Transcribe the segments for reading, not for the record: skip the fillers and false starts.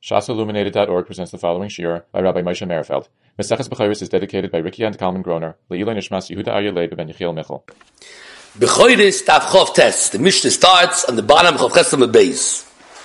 ShasaIlluminated.org presents the following shiur by Rabbi Moshe Merfeld. Maseches Bechoros is dedicated by Ricky and Kalman Groner. Le'iloi Nishmas Yehuda Aryeh Leib ben Yechiel Michel. Bechoros Tav Chof Tes. The Mishnah starts on the bottom of Chesed Beis.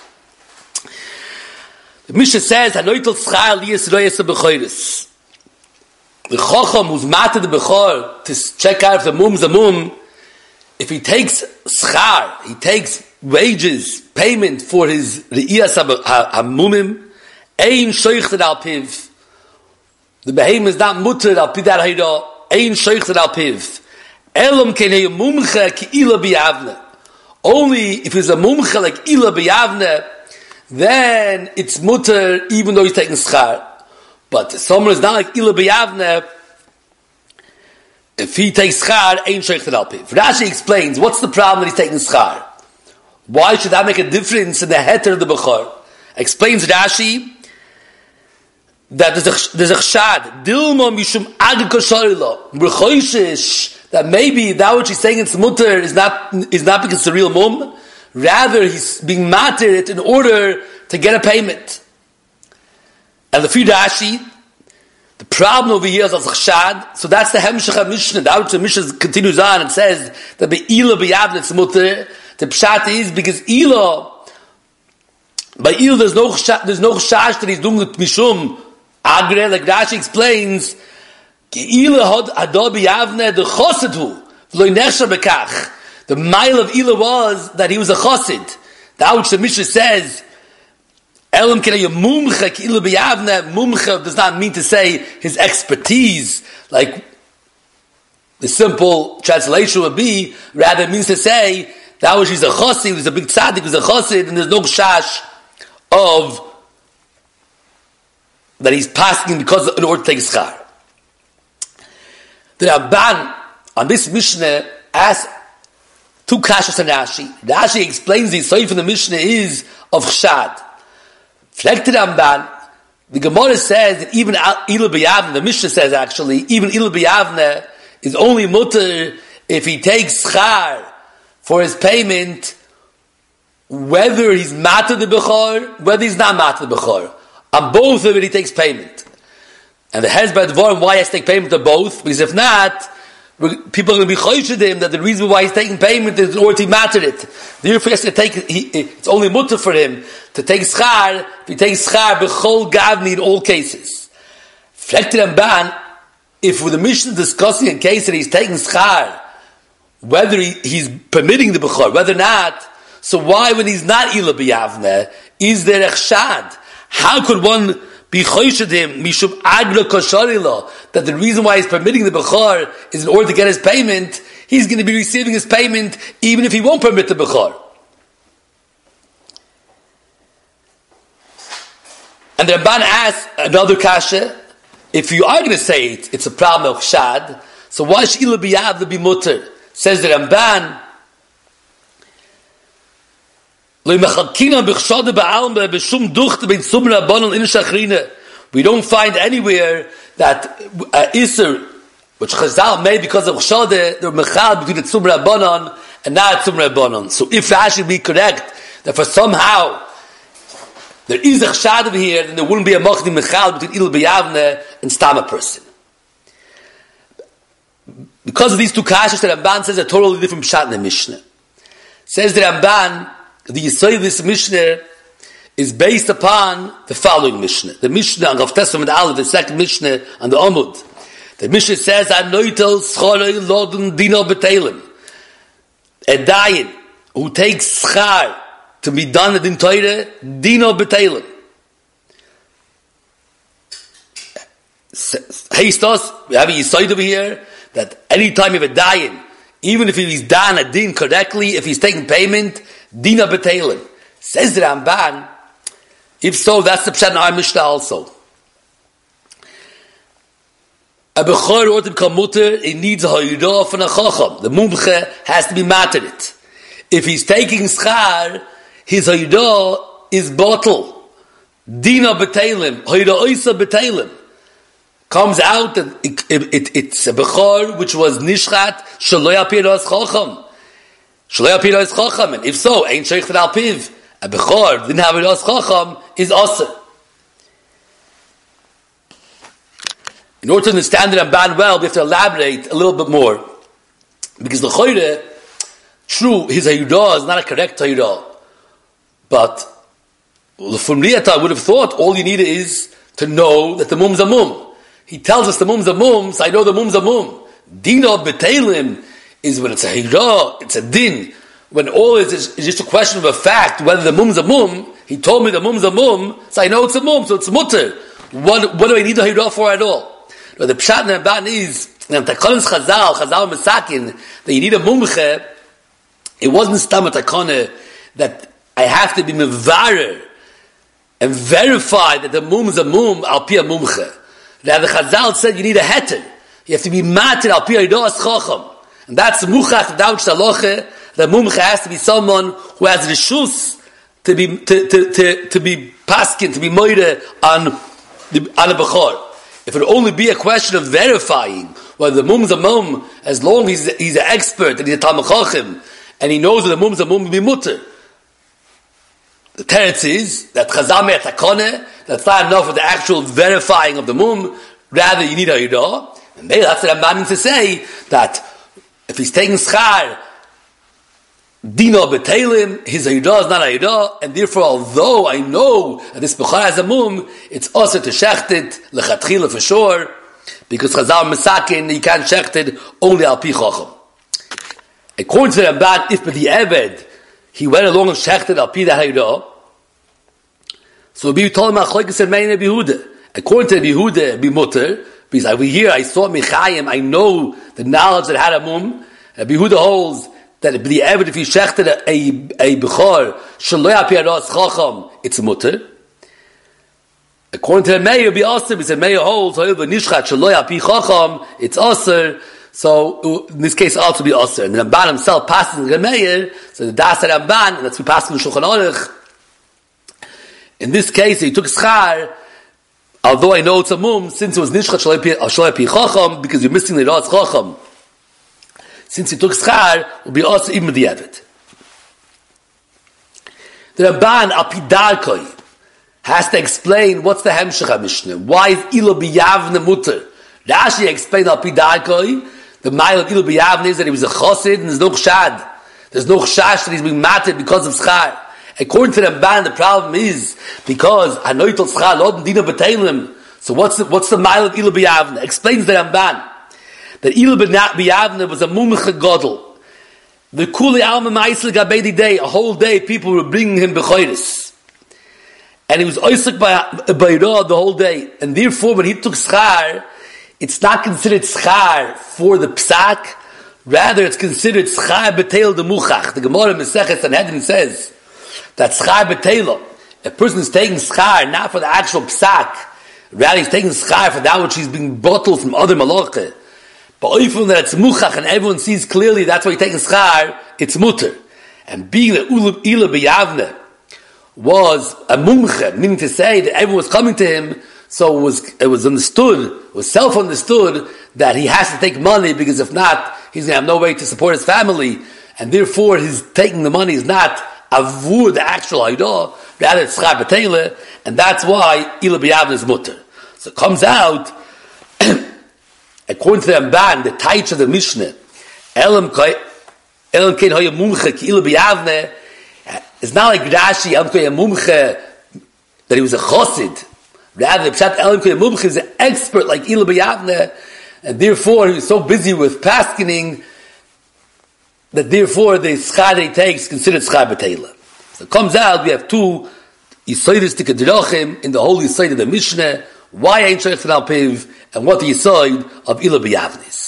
The Mishnah says, "Hanoitel schar liyas royes bechoros." The Chacham who's mated the Bechor to check out if the mum's a mum, if he takes schar, he takes wages, payment for his re'iyas ha-mumim, ein shoichted al piv. The behem is not mutter al pidar hayra, ein shoichted al piv. Elam kenei mumche ki ila biyavne. Only if he's a mumche like ila biyavne, then it's mutter even though he's taking schar. But someone is not like ila biyavne, if he takes schar, ein shoichted al piv. Rashi explains, what's the problem that he's taking schar? Why should that make a difference in the heter of the Bechor? Explains Rashi that there's a chshad, Dilma mishum agro sharila, b'choishish, that maybe that what she's saying it's mutter is not because it's a real mum, rather he's being matir in order to get a payment. And the Fi Rashi, the problem over here is as a chshad, so that's the Hemshech Mishnah. The outer Mishnah continues on and says that be'ila b'yavne it's mutter. The pshat is because by Il there's no chash that he's doing it mishum agre, like Rashi explains. The mile of Ila was that he was a chosid. The which the Mishnah says, Elam kenei mumche ki Ila b'yavne. Mumche does not mean to say his expertise, like the simple translation would be. Rather, it means to say that was he's a chosid, he's a big tzaddik, he's a chosid, and there's no shash of that he's passing because in order to take schar. The Ramban on this Mishnah asks two kashas on Rashi. Rashi explains the soif in the Mishnah is of chshad. Flekt the Ramban, the Gemara says that even Ila b'yavne, the Mishnah says actually, even Ila b'yavne is only mutter if he takes schar for his payment, whether he's matter the Bechor, whether he's not matter the Bechor. On both of it, he takes payment. And the heads by the Dvorim, why he has to take payment of both? Because if not, people are going to be choished him that the reason why he's taking payment is in order to matter it. Therefore, he has to take, it's only mutter for him to take schar. If he takes schar, bechol gavni in all cases. Flektir Ramban, if with the Mishnah discussing a case that he's taking schar, whether he's permitting the Bechor, whether or not, so why when he's not Ila b'yavne, is there a chshad? How could one be choshed him, mishum agro kosharila, that the reason why he's permitting the Bechor is in order to get his payment, he's going to be receiving his payment even if he won't permit the Bechor. And the Ramban asks another kasha, if you are going to say it's a problem of chshad, so why should Ila b'yavne be mutter? Says the Ramban, we don't find anywhere that Isser, which Chazal made because of Chshade, they're mechal between the Tzum Rabbanon and not Tzum Rabbanon. So if Rashi be correct, that for somehow there is a Chshad over here, then there wouldn't be a machdi mechal between Il B'yavne and Stama person. Because of these two kashas, the Ramban says a totally different pshat in the Mishnah. Says the Ramban, the Yisrael of this Mishnah is based upon the following Mishnah. The Mishnah on Rav Testament Aleph, the second Mishnah on the Amud. The Mishnah says, "Anoitel scholei lodun dino betelim." A dayan who takes schar to be done in Torah, dino betelim. Heistos, we have a Yisrael over here, that any time you have a dayan, even if he's done a din correctly, if he's taking payment, dina betelim. Says the Ramban, if so, that's the pshat in our Mishnah also. A Bechor or to become mutter, it needs a hayirah from a chacham. The mumche has to be materit. If he's taking schar, his hayirah is bottle. Dina betelim, hayirah oisa betelim. Comes out that it's a Bechor which was nishchat shaloi apir as chacham. Shaloi apir as chacham. And if so, ain't sheikh al piv. A Bechor didn't have it as chacham is aser. In order to understand the Ramban well, we have to elaborate a little bit more. Because the Choyre, true, his Hayudah is not a correct Hayudah. But from Riyata, I would have thought all you need is to know that the mum's a mum. He tells us the mum's a mum, so I know the mum's a mum. Dina b'teilim is when it's a Hayudah, it's a din. When all is just a question of a fact, whether the mum's a mum, he told me the mum's a mum, so I know it's a mum, so it's mutter. What do I need the Hayudah for at all? But the Pshat and the Ramban is, Takanas Chazal Mesakin, that you need a mumche. It wasn't stam takana that I have to be mevarer and verify that the mum is a mum al pi a mumche. Now the Chazal said you need a heter. You have to be matir al pi Hayudas chacham, and that's muchach dav shaloche. The mumche has to be someone who has rishus to be paskin, to be moire on a bechor. If it would only be a question of verifying whether the mum's a mum, as long as he's an expert and he's a Talmid Chacham, and he knows that the mum's a mum, will be mutter. The teretz is that Chazal me'at hakone, that's not enough for the actual verifying of the mum, rather you need a Hayudah. And maybe that's what I'm meaning to say, that if he's taking schar, Dino b'teilim, his Hayudah is not a Hayudah, and therefore, although I know that this Bechor has a mum, it's also to shecht it, lechatchila for sure, because Chazal Mesakin, you can't shecht it only al pi chacham. According to the Ramban, if by the Eved, he went along and shechted al pi the Hayudah, so we told him, Achloikes and Meina Behuda. According to Behuda, be mutter, because over here, I saw Michayim, I know the knowledge that had a mum, Behuda holds, that if the Eved, if he shechted a Bechor, Shaloy al pi Hayudas chacham, it's a mutter. According to the Meir, it'll be aser, because the Meir holds, however, nishchat shaloy al pi chacham, it's aser, so in this case also be aser. And the Ramban himself passes in the Meir, so the Das Ramban, and that's we pass in the Shulchan Aruch. In this case, he took schar, although I know it's a mum, since it was nishchat shaloy al pi chacham, because you're missing the Hayudas chacham. Since he took schar, will be aser even with the Eved. The Ramban al pi darkoi has to explain what's the Hemshech HaMishnah. Why is Ilo B'Yavne mutter? Rashi explained al pi darkoi, the mile of Ilo B'Yavne is that he was a chosid and there's no chshad. There's no chash that he's being mated because of schar. According to the Ramban, the problem is because Hanoitel schar lo dina b'teilim. So what's the mile of Ilo B'Yavne? Explains the Ramban that Ilo B'Yavne was a mumche godel. The kuli alma ma'isel gabedi day, a whole day people were bringing him b'choiris. And he was oisik by Ra the whole day. And therefore, when he took schar, it's not considered schar for the psak, rather it's considered schar b'teil de muchach. The Gemara Meseches Sanhedrin says that schar b'teil, a person is taking schar not for the actual psak, rather he's taking schar for that which he's being bottled from other malacha. But even that it's muchach and everyone sees clearly that's why he's taking schar, it's mutter. And being the Ilo B'Yavne was a mumche, meaning to say that everyone was coming to him, so it was understood, it was self-understood that he has to take money because if not, he's going to have no way to support his family, and therefore his taking the money is not avur the actual Hayudah, rather it's schar b'teile, and that's why Ilo B'Yavne is mutter. So it comes out, according to the Ramban, the taich of the Mishnah, Elam kein hoya mumche ki Ilo B'Yavne, it's not like Rashi, Elam kein mumche, that he was a chosid. Rather, the Pshat Elam kein mumche is an expert like Ilo B'Yavne, and therefore he was so busy with paskening that therefore the schar that he takes is considered schar b'teila. So it comes out, we have two Yisoidus Tikadrochim in the whole Yisoid of the Mishnah, why ain't Sheikhs al Piv, and what the Yisoid of Ilo B'Yavne is.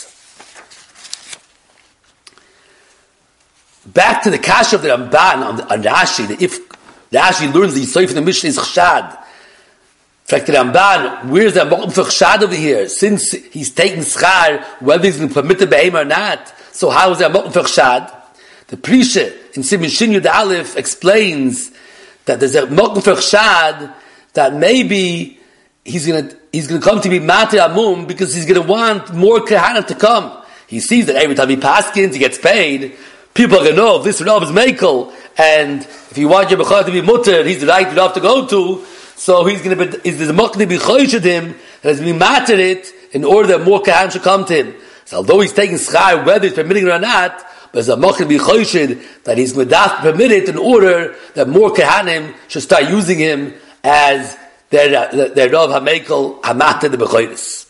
Back to the kasha of the Ramban on Rashi, that if Rashi learns the Yisoid from the Mishnah is chshad, in fact, the Ramban, where's the Mokum for chshad over here? Since he's taking schar, whether he's going to permit the behem or not, so how is there Mokum for chshad? The Prisha in Siman Shin Yud Aleph explains that there's a Mokum for chshad that maybe he's going to come to be Mati Amum because he's going to want more Kahana to come. He sees that every time he paskins, he gets paid. People are going to know if this Rav is Mekel, and if you want your Bechor to be Mutter, he's the right Rav to go to. So he's going to be, is the Mokum to be Choyshed him that has been matter it in order that more kahanim should come to him. So although he's taking schar, whether he's permitting it or not, but as a mochin be choshid that he's permitted in order that more kahanim should start using him as their Rav HaMekel Hamata the Bechoiris.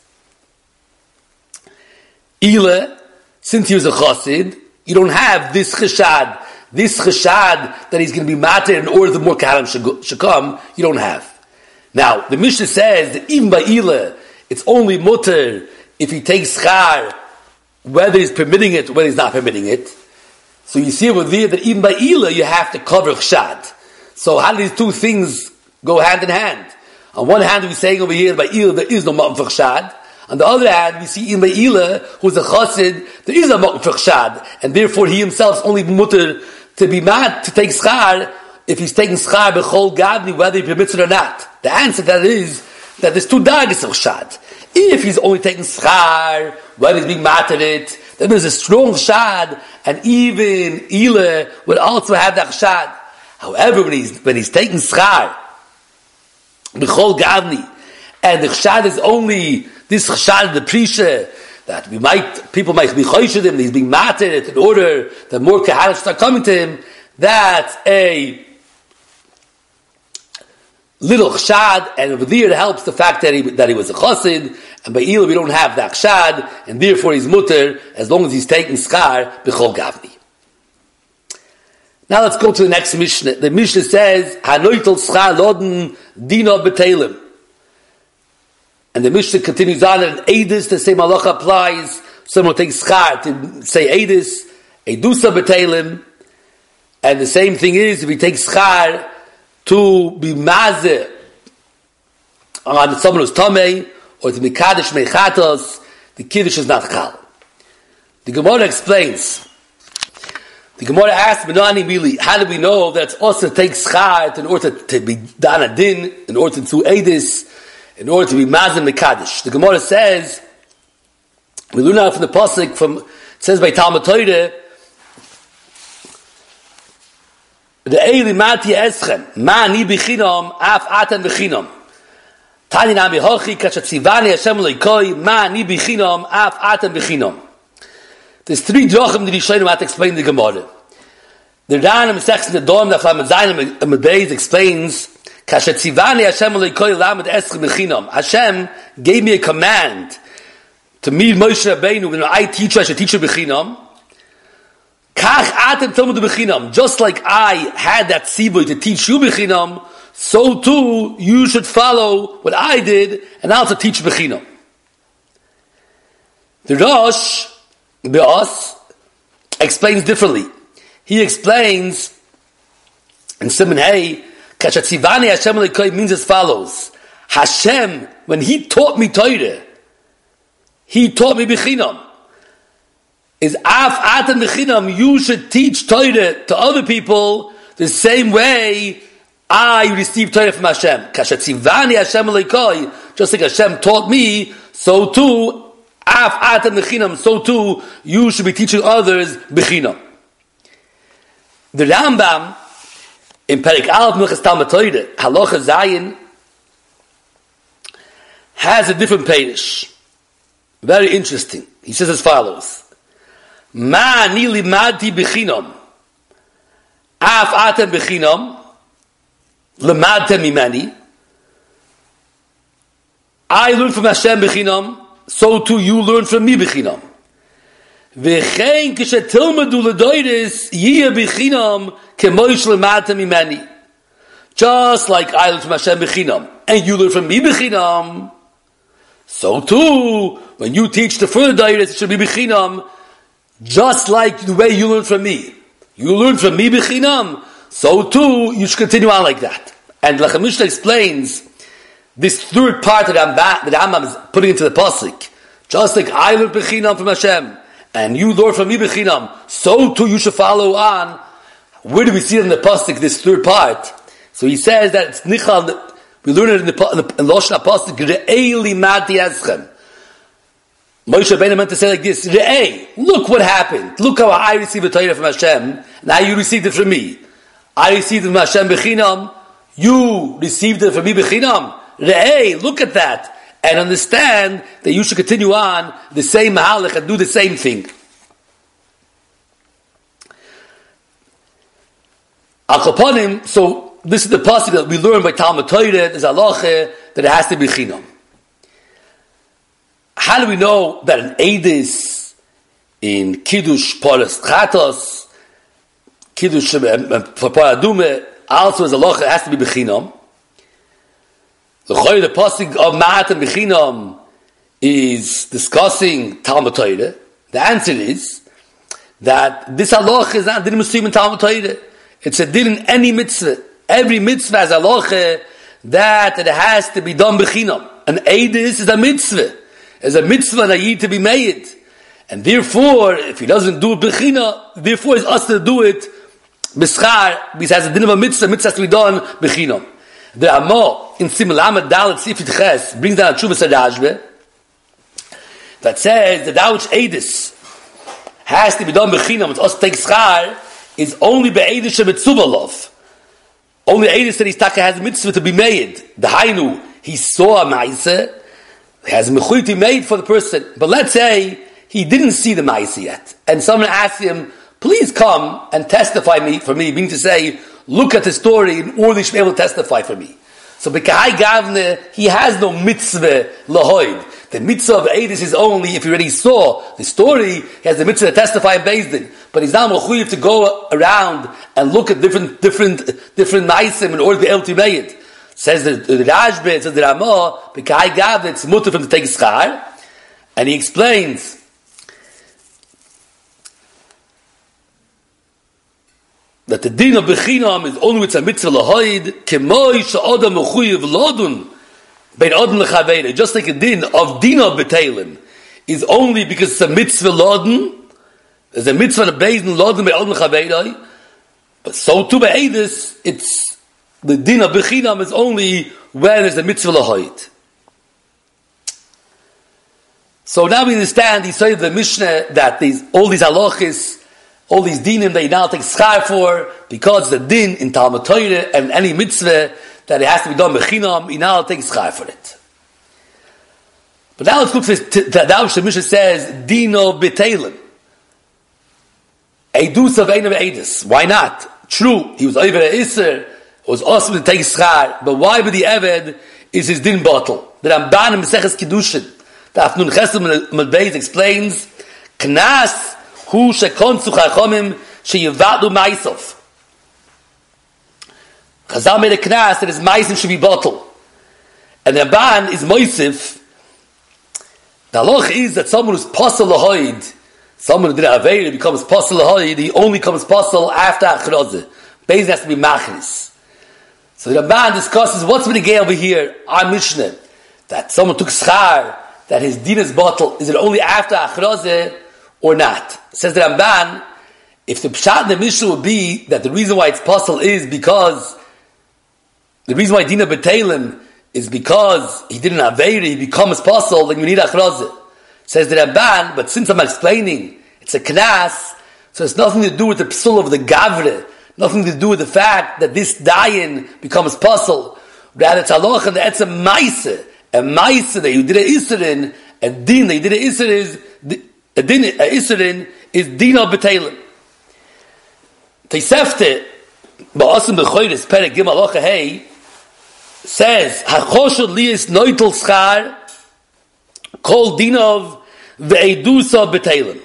Ile, since he was a chassid, you don't have this cheshad that he's going to be matter in order that more kahanim should come. You don't have. Now the Mishnah says that even by Ile, it's only mutter if he takes schar, whether he's permitting it or whether he's not permitting it. So you see over there that even by Ile you have to cover cheshad. So how do these two things go hand in hand? On one hand, we're saying over here by Ile there is no ma'am for cheshad. On the other hand, we see in by Ile, who's a chassid, there is a ma'am for cheshad, and therefore he himself is only mutter to be mad to take schar if he's taking schar b'chol gavni, whether he permits it or not. The answer to that is that there's two dagas of cheshad. If he's only taking schar, whether he's being mad at it, then there's a strong cheshad, and even Ile would also have that cheshad. However, when he's taking schar b'chol gavni, and the cheshad is only this cheshad, the prisha, that people might be choshid him, he's being mated in order that more kahanim start coming to him, that's a little cheshad, and over there it helps the fact that he was a chassid, and by Ile we don't have that cheshad, and therefore he's mutter as long as he's taking schar b'chol gavni. Now let's go to the next Mishnah. The Mishnah says, Hanoitel schar loden dino betelim. And the Mishnah continues on, and Eidus, the same halacha applies. Someone takes schar to say Eidus, Eidusa betelim. And the same thing is, if he takes schar to be mazeh on someone who's tamei, or to be kaddish mechatos, the kiddush is not chal. The Gemara explains. The Gemara asks, Benani Mili, how do we know that it's also to take schar in order to be done a din, in order to do Eidus, in order to be mazeh mekadosh? The Gemara says, we learn out from the pasuk it says by Talmud Torah, the Eili Mati Eschem, Ma Ni Bichinam, Af Atan Bichinam. Tani Nami Hochi, Kachatzivani Hashem Leikoi, Ma Ni Bichinam, Af Atan Bichinam. There's three drachim that Rishonim have to explain the Gemara. The Ran in the Dom, the Chlam Zayin and Medbeis explains, Kashetzivani Hashem Leikoi Lamed Eschem Bichinam. Hashem gave me a command to meet Moshe Rabbeinu when I teach you, I should teach you Bichinam. Just like I had that tzibur to teach you Bechinam, so too you should follow what I did and also teach Bechinam. The Rosh Be'os explains differently. He explains in Siman Hey, Kashatzivani Hashem Leikoi means as follows. Hashem, when He taught me Torah, He taught me Bechinam. Is af atan bechinam, you should teach Torah to other people the same way I received Torah from Hashem. Kashatzivani Hashem Leikoi, just like Hashem taught me, so too, af atan bechinam, so too, you should be teaching others bechinam. The Rambam, in Perek Aleph Milchas Talmud Torah, Halacha Zayin, has a different peirush. Very interesting. He says as follows. Ma ni limadti bechinam, af atem bechinam, limadtem mimani. I learned from Hashem bechinam, so too you learn from me bechinam. V'chein kishetilmadu ledoiris yiyah bechinam kemoish limadtem mimani. Just like I learned from Hashem bechinam, and you learn from me bechinam, so too when you teach the further doiris, it should be bechinam. Just like the way you learn from me. You learn from me b'chinam, so too you should continue on like that. And Lechem Mishnah explains this third part that Rambam is putting into the pasuk. Just like I learned b'chinam from Hashem, and you learn from me b'chinam, so too you should follow on. Where do we see it in the pasuk, this third part? So he says that it's nichal, we learn it in the Lashon HaPasuk, Re'ei limati eschem. Moshe Rabbeinu meant to say like this, Re'ei, look what happened. Look how I received the Torah from Hashem, now you received it from me. I received it from Hashem b'chinam, you received it from me b'chinam. Re'ei, look at that. and understand that you should continue on the same mahalach and do the same thing. Al Kaponim, so this is the pasuk that we learn by Talmud Torah. There's halacha that it has to be chinam. How do we know that an Eidis in Kiddush Paras Chatos, Kiddush for Paradume, also is halacha, it has to be bechinam? The pasuk of Ma'at and bechinam is discussing Talmud Torah. The answer is that this halacha is not din muslim in Talmud Torah. It's a din in any mitzvah. Every mitzvah has a halacha that it has to be done bechinam. An eidus is a mitzvah. It's a mitzvah that need to be made. And therefore, if he doesn't do it bechinam, therefore he's asked to do it b'schar, because it has a din of a mitzvah, mitzvah has to be done bechinam. The Ramah in Simul Amad Dalet Sifit Ches brings down a Tshuvas Rashbe that says that which eidus has to be done bechinam, it's us take schar, is only be'edus shebetzubalof. Only eidus that his taka has a mitzvah to be made. The Hainu, he saw a ma'aseh, has mechuti made for the person. But let's say he didn't see the ma'aseh yet, and someone asked him, please come and testify for me, meaning to say, look at the story in order to be able to testify for me. So B'Kahai Gavne, he has no mitzvah lahoid. The mitzvah of Eidus is only if he already saw the story, he has the mitzvah to testify in Beis Din. But he's not mechuyev to go around and look at different ma'asim in order to be able to make it. Says the Rashbe, says the Ramah, B'Kahai Gavne, it's mutter for him to take schar. And he explains that the din of bechinam is only with a mitzvah lahoid, kemoi she'adam mechuyev lodun bein adam lechaveira. Just like a din of betelim is only because it's a mitzvah lodun. There's a mitzvah of beis din lodun bein adam lechaveira. But so too be'edus, it's the din of bechinam is only when there's a mitzvah lahoid. So now we understand. He said the Mishnah that all these halachis, all these dinim that you now take schar for, because the din in Talmud Torah and any mitzvah that it has to be done bechinam, you now take schar for it. But now let's look for that which the Mishnah says, dino betelim. Eidus of ein of eidus. Why not? True, he was over a iser, it was awesome to take schar, but why with the eved is his din bottle? The Ramban in Maseches Kiddushin, the Afnun Chesed Medbeis explains, knas hu shekonsu chachomim sheyivadu ma'isov. Chazal made a knas that his ma'isim should be bottled. And the Ramban is moisif. The halach is that someone who's pasal lahoid, someone who did a aveir becomes pasal lahoid, he only becomes pasal after achrozeh. Beis has to be machris. So the Ramban discusses what's been the gay over here, our Mishnah, that someone took schar, that his din is bottled. Is it only after achrozeh or not? Says the Ramban, if the pshat in the Mishnah would be that the reason why it's possible is because the reason why Dina B'Teilim is because he didn't have Aveiri, he becomes possible, then you need Achrazeh. Says the Ramban, but since I'm explaining, it's a knas, so it's nothing to do with the psul of the Gavre, nothing to do with the fact that this dayan becomes possible. Rather, it's halach and it's a maise that you did a Isserin, a din that you did a Isser is a din, a Isserin is Dina B'Teilim. Tosefte, Ba'asim B'Choyres, Perek Gimel Halacha Hey, says, Hachoshod Lias Noitel Schar, Kol Dinov Ve'edusa B'Teilim.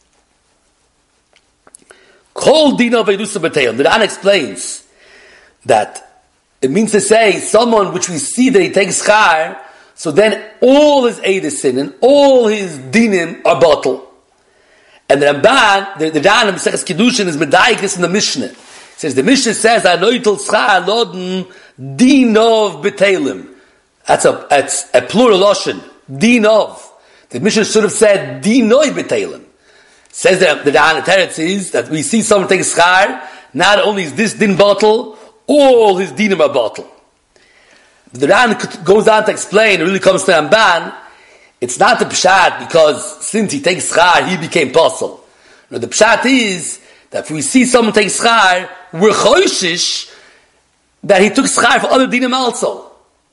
Kol Dinov Ve'edusa B'Teilim. The Ran explains that it means to say, someone which we see that he takes Schar, so then all his Eidisin and all his Dinim are bottled. And the Ramban, the Ran in Maseches Kiddushin is Medayikis in the Mishnah. It says, the Mishnah says, Anoitel Schar Loden Dinov B'Teilim. That's a plural Lashon. Dinov. The Mishnah should have said Dinoi B'Teilim. Says the Ran Teretz is that we see someone take Schar, not only is this Din bottle, all his Dinim are bottle. The Ran goes on to explain, it really comes to Ramban, it's not the pshat because since he takes schar, he became pasul. No, the pshat is that if we see someone take schar, we're choishish that he took schar for other dinim also.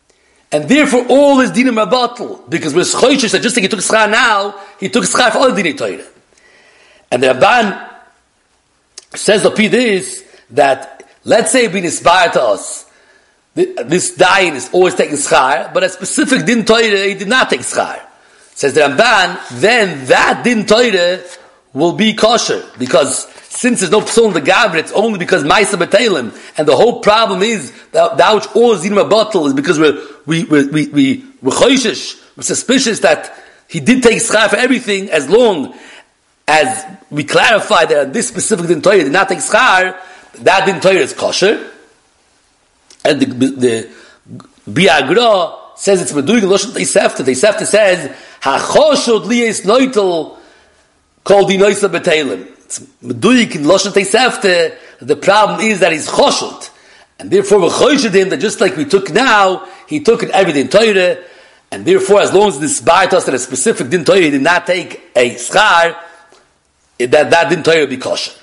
And therefore, all his dinim are batal. Because we're choishes that just like he took schar now, he took schar for all the dinei Torah. And the Ramban says the Pid is that, let's say, being inspired to us, this dayan is always taking schar, but a specific din Torah, he did not take schar. Says the Ramban, then that din Torah will be kosher. Because since there's no psul in the gabra, it's only because ma'isa b'teilim, and the whole problem is that which all is dinim batal is because we're choishish, we're suspicious that he did take schar for everything, as long as we clarify that this specific din Torah did not take schar, that din Torah is kosher. And the Biagra says it's meduik loshen teisefta. Teisefta says hachoshod liyes noitel called dinoisa beteilim. It's meduik in loshen teisefta. The problem is that he's choshod, and therefore we choshod him that just like we took now, he took it every din Torah, and therefore as long as this biased us that a specific din Torah did not take a schar, that din Torah will be kosher.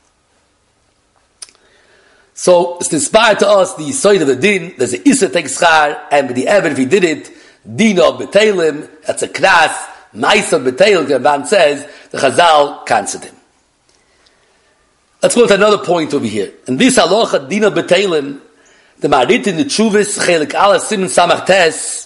So it's inspired to us the side of the din. There's an Issa take schar, and with the Ever, if he did it, Dino B'Teilim, that's a knas, Ma'isa B'Teilim, the Ramban says, the Chazal cancelled him. Let's go to another point over here. In this halacha, Dino B'Teilim, the Marit in the Chuvis, Chelik Ala Siman Samach Tes,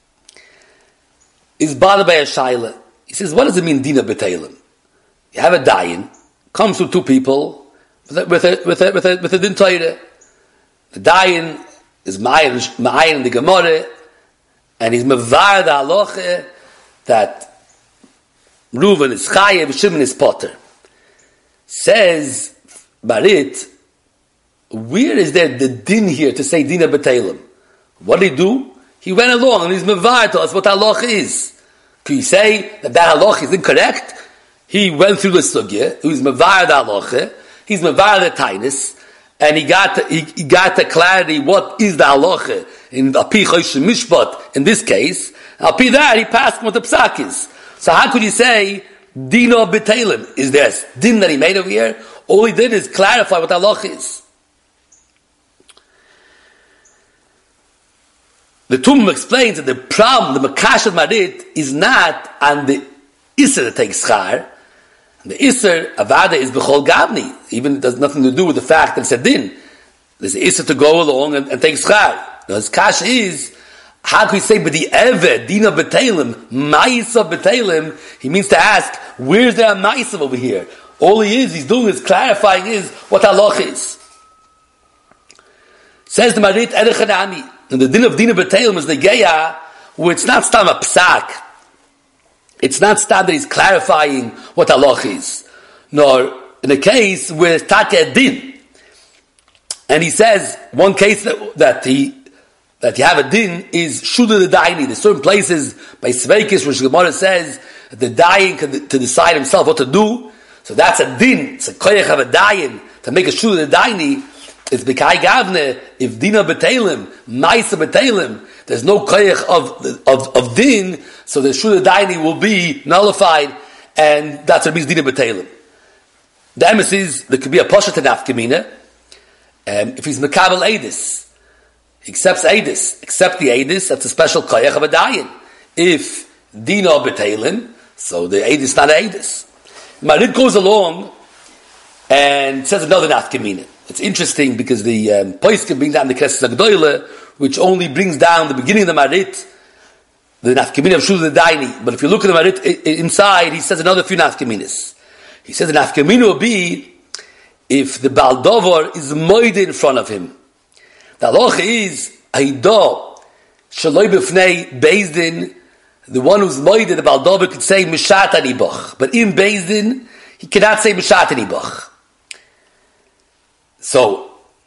is bothered by a shaila. He says, what does it mean, Dino B'Teilim? You have a dayan, comes to two people, with a din Torah. The dayan is ma'ayin in the Gemara, and he's mevar the halacha that Reuven is chayev, Shimon is potter. Says Barit, where is there the din here to say dina b'teilim? What did he do? He went along and he's mevar to us what halacha is. Can you say that halacha is incorrect? He went through the sugya, he was mevar the halacha, he's mevar the tainus, and he got the clarity what is the halacha in api chosh mishpat in this case. Api that he passed what the psak is. So how could you say dino b'teilim? Is there a din that he made over here? All he did is clarify what the halacha is. The Tumim explains that the problem, the makash of Marit, is not on the Isser that takes schar. The Isser, Avada, is B'chol Gavni. Even it has nothing to do with the fact that it's a din. There's the Isser to go along and take schar. Now his kash is, how can we say, but the Eved, Dina B'Teilim, Ma'isa B'Teilim, he means to ask, where's there a Ma'isa over here? All he's doing is clarifying is what halach is. Says the Marit, Erech Hanami. And the din of Dina B'Teilim is the Geya, where it's not stam a psak. It's not stam that he's clarifying what halach is. Nor in a case where it's Taka din. And he says, one case that you have a din is Shuda the Daini. There's certain places by Sveikis which the Gemara says that the Dayan can to decide himself what to do. So that's a din. It's a koyach of a Dayan to make a Shuda the Daini. It's B'kai Gavne, if Dina B'Teilim, Maisa B'Teilim, there's no koyach of din, so the Shuda Daini will be nullified, and that's what it means Dina B'Teilim. The emes is, there could be a Pashat and Afkamina, if he's Mekabel Eidis, he accepts Eidis, accept the Eidis, that's a special koyach of a Dayan. If Dina B'Teilim, so the Eidis is not Eidis. Marid goes along, and says another Nafkamina. It's interesting because the Poiskim bring down the Knesset Agdoyle, which only brings down the beginning of the Marit, the Nafkamina of Shul the Daini. But if you look at the Marit inside, he says another few Nafkaminas. He says the Nafkamina will be if the Baldover is moide in front of him. The halacha is Aido Shaloi B'fnei Bezdin. The one who's moide, the Baldover could say Mishat Anibach, but in Bezdin he cannot say Mishat Anibach. So,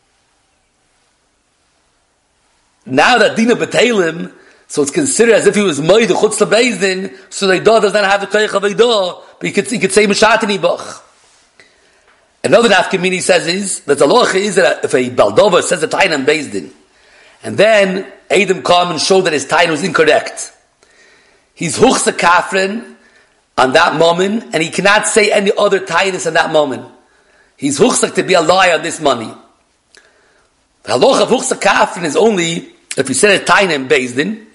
now that Dina B'Teilim, so it's considered as if he was Moed Chutz LeBezdin, so the Eidah does not have the Koyach of Eidah, but he could say Mishat Anibach. Another Nafkamini says is, that the halacha is that if a Baldover says a Tain on Bezdin, and then Adam come and show that his Tain was incorrect, he's Huchsa Kafrin on that moment, and he cannot say any other Tainis on that moment. He's huchsak to be a liar on this money. The halach of huchsak kafrin is only if he said a taina in Bezdin,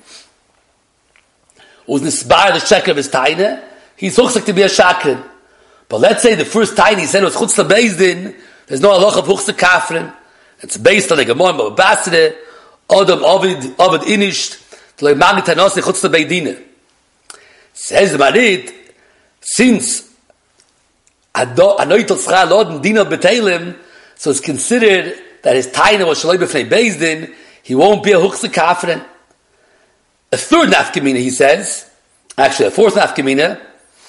was nisbar the sheker of his taina, he's huchsek to be a shakrin. But let's say the first taina he said was chutz Beis Din, there's no halach of huchsek kafrin. It's based on the Gemara Baba Basra, Adam Ovid Inisht, to Magid Tanasi chutz Beis Din. Says the Marit, since Anoitel Schar Loden Dina B'Teilim, so it's considered that his taina was Shaloi B'Fnei Beis Din, he won't be a huchsek kafrin. A third nafkamina, he says, actually a fourth nafkamina,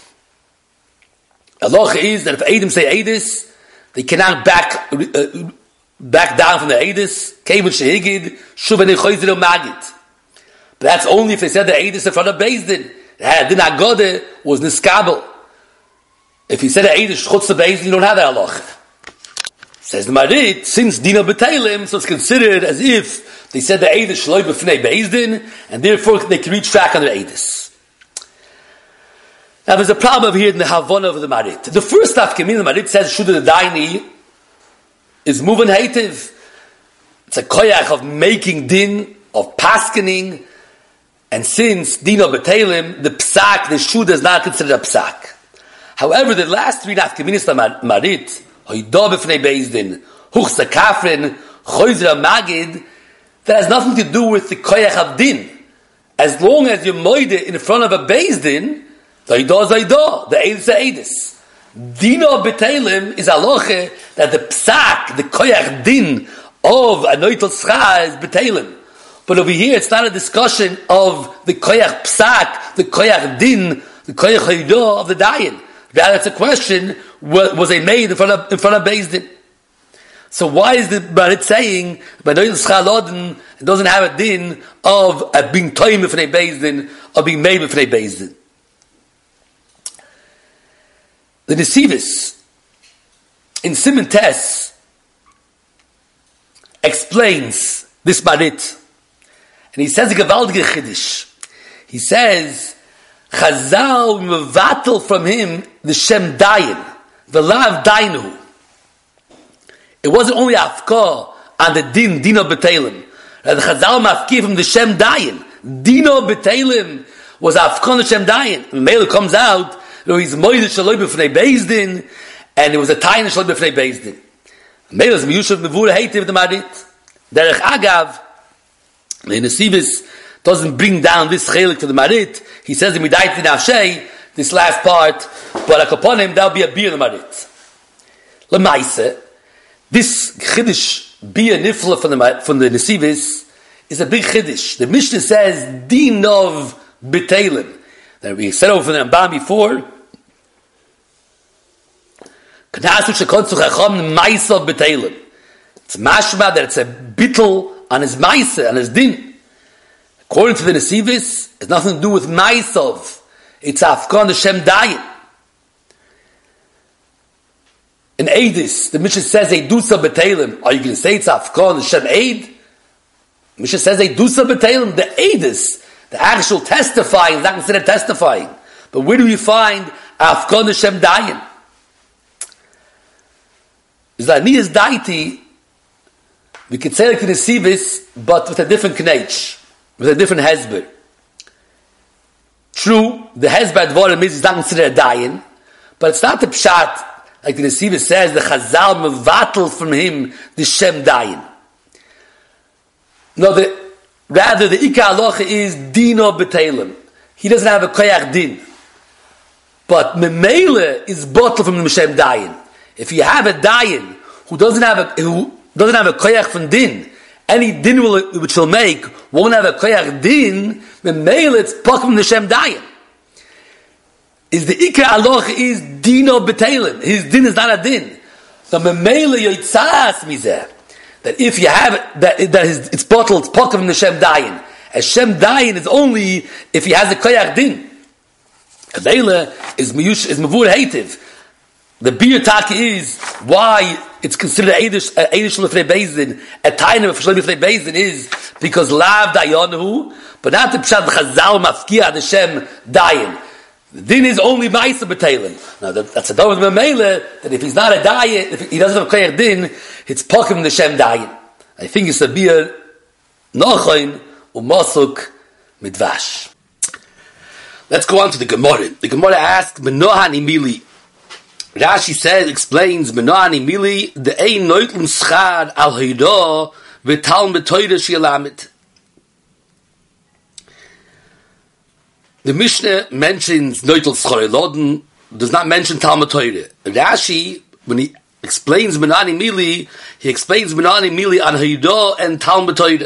Allah is that if Eidim say Eidis, they cannot back down from the Eidis, Kevin Shehigid, Shuvani Choyzir Magid. But that's only if they said the Eidis in front of Beis Din. Din Agode was Niskabel. If he said the Eidis Chutz to Beis Din, you don't have that Allah. Says the Marit, since Dina B'Teilim, so it's considered as if they said the Eidis Shloi B'Fnei Beis Din, and therefore they can reach back on the Eidis. Now there's a problem here in the Havana of the Marit. The first Nafkamina, the Marit says, Shudah the Daini is moving hativ. It's a koyach of making din, of paskening, and since Dina B'Teilim, the Psak, the Shudah is not considered a Psak. However, the last three Nafkaminis, the Marit, Hoidah B'Fnei Beis Din, Huchsa Kafrin, Choyzra Magid, that has nothing to do with the koyach of din. As long as you're moide in front of a Beis Din, the Eidah, the Eidis Eidis. Dina B'Teilim is aloche that the psak, the koyach din of Anoitel Schar is B'Teilim. But over here, it's not a discussion of the koyach psak, the koyach din, the koyach Eidah of the dayan. Rather, it's a question: was they made in front of Beis Din? So why is the Marit saying Anoitel Schar Loden doesn't have a din of being toim b'fnei Beis Din or being made b'fnei Beis Din? The Nesivis in Siman Tes explains this Marit, and he says a gewaltige chiddush. He says Chazal mevatel from him the Shem Dayan, the Lav Dainu. It wasn't only Afka and the Din Dina B'Teilim. The Chazal mafki from the Shem Dayan. Dina B'Teilim was Afka and the Shem Dayan. The Mele comes out, he's moide Shaloi B'Fnei Beis Din, and it was a taina Shaloi B'Fnei Beis Din. Mele is miyushav mevura heitiv the Marit. Derech Agav, the Nesivis doesn't bring down this chelik to the Marit. He says in Midayit Nafshei, this last part, but upon him there'll be a beer in the Marit. Lemaise, this chiddush beer nifla from the Nesivis is a big chiddush. The Mishnah says din of B'Teilim. That we said over the Rambam before. It's mashma that it's a bittul on his maisa, on his din. According to the Nesivis, it's nothing to do with maisov. It's afkan the Shem Dayan. In Eidis, the Mishnah says they do some B'Teilim. Are you going to say it's afkan the Shem Eid? The Mishnah says they do some B'Teilim. The Eidis, the actual testifying is not considered testifying. But where do we find Afkan Hashem Dayan? Is that Nias Daiti, we could say like the Nesivis, but with a different knech, with a different hezber. True, the hezber Dvorim is not considered a Dayan, but it's not the Pshat, like the Nesivis says, the Chazal mevatel from him, the Shem Dayan. No, rather, the Ika Alocha is Dino B'Teilim. He doesn't have a koyach din. But Memele is bottled from the Shem Dayan. If you have a Dayan who doesn't have a koyach from din, any din which he'll make won't have a koyach din, Memele it's pot from the Shem Dayan. Is the Ika Alocha is Dino B'Teilim. His din is not a din. So Memele Yoitzas Mizeh. That if you have it, it's bottled, it's pocket from the Shem Dayan. A Shem Dayan is only if he has a koyach din. Kadela is mavur heitiv. The beer taki is why it's considered Eidish L'fnei Beis Din. A taina of L'fnei Beis Din is because lav dayanahu, but not the pshat Chazal mafkia the Shem Dayan. The din is only Ma'isa B'Teilim. Now that's a dove of Memele, that if he's not a Dayan, if he doesn't have a koyach din, it's pocket from the Shem Dayan. I think it's a beer nochain u'masuk midvash. Let's go on to the Gemara. The Gemara asks, Menohani Mili. Rashi says, explains, Menohani Mili, the ein neutlen schar al heidah v'tal metoida shialamit. The Mishnah mentions neutel schar loden, does not mention Talmud Torah. Rashi, when he explains Menohani Mili, he explains Menohani Mili on heidah and Talmud Torah.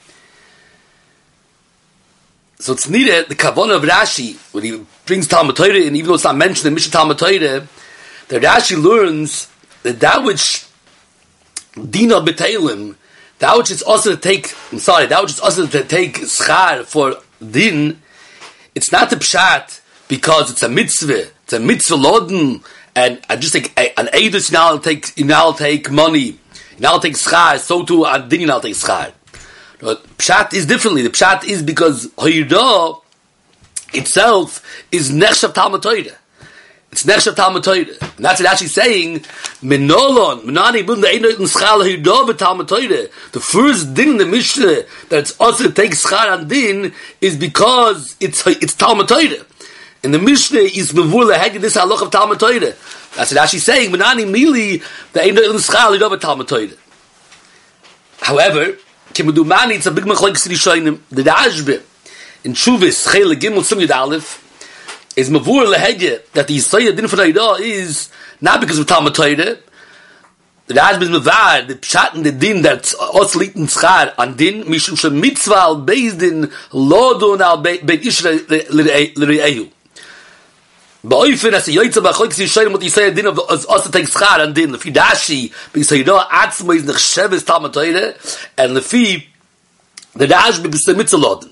So it's needed, the kavanah of Rashi, when he brings Talmud Torah, and even though it's not mentioned in Mishnah Talmud Torah, that Rashi learns that which Dina B'Teilim, that which is also to take, that which is also to take schar for Din, it's not a pshat, because it's a mitzvah loden, and I just think an Eidus, you now take money, you now take schar, so too on Din you now take schar. But pshat is differently. The pshat is because Haydah itself is nechshav Talmud Torah. It's nechshav Talmud Torah. And that's what actually saying, Menani bun the Einoit and Schal Haydah b'Talmud Torah. The first din in the Mishnah that it's also to take schar and din is because it's Talmud Torah. And the Mishnah is mevur leheged this halach of Talmud Torah. That's what actually saying, Menani mili the Einoit and Schal Haydah b'Talmud Torah. However, Kimudumani, it's a big machlokes rishonim. The Rashba in Shuvis Chele Gimel Sum Yud Aleph is mavur lehedye that the Yisayah din for Haydah is not because of Talmud Torah. The Rashba is mevar the pshat and the din that's oslit and schar on din mishum shem mitzvah al beis din lodon al beit Yisrael l'reihu. Ba'oifen as a yoytza b'achlokes rishonim what Yisayah din of also takes schar on din lefi Dashi because Haydah atzmo is nechsheves Talmud Torah and lefi the Rashba is the mitzvah lodon.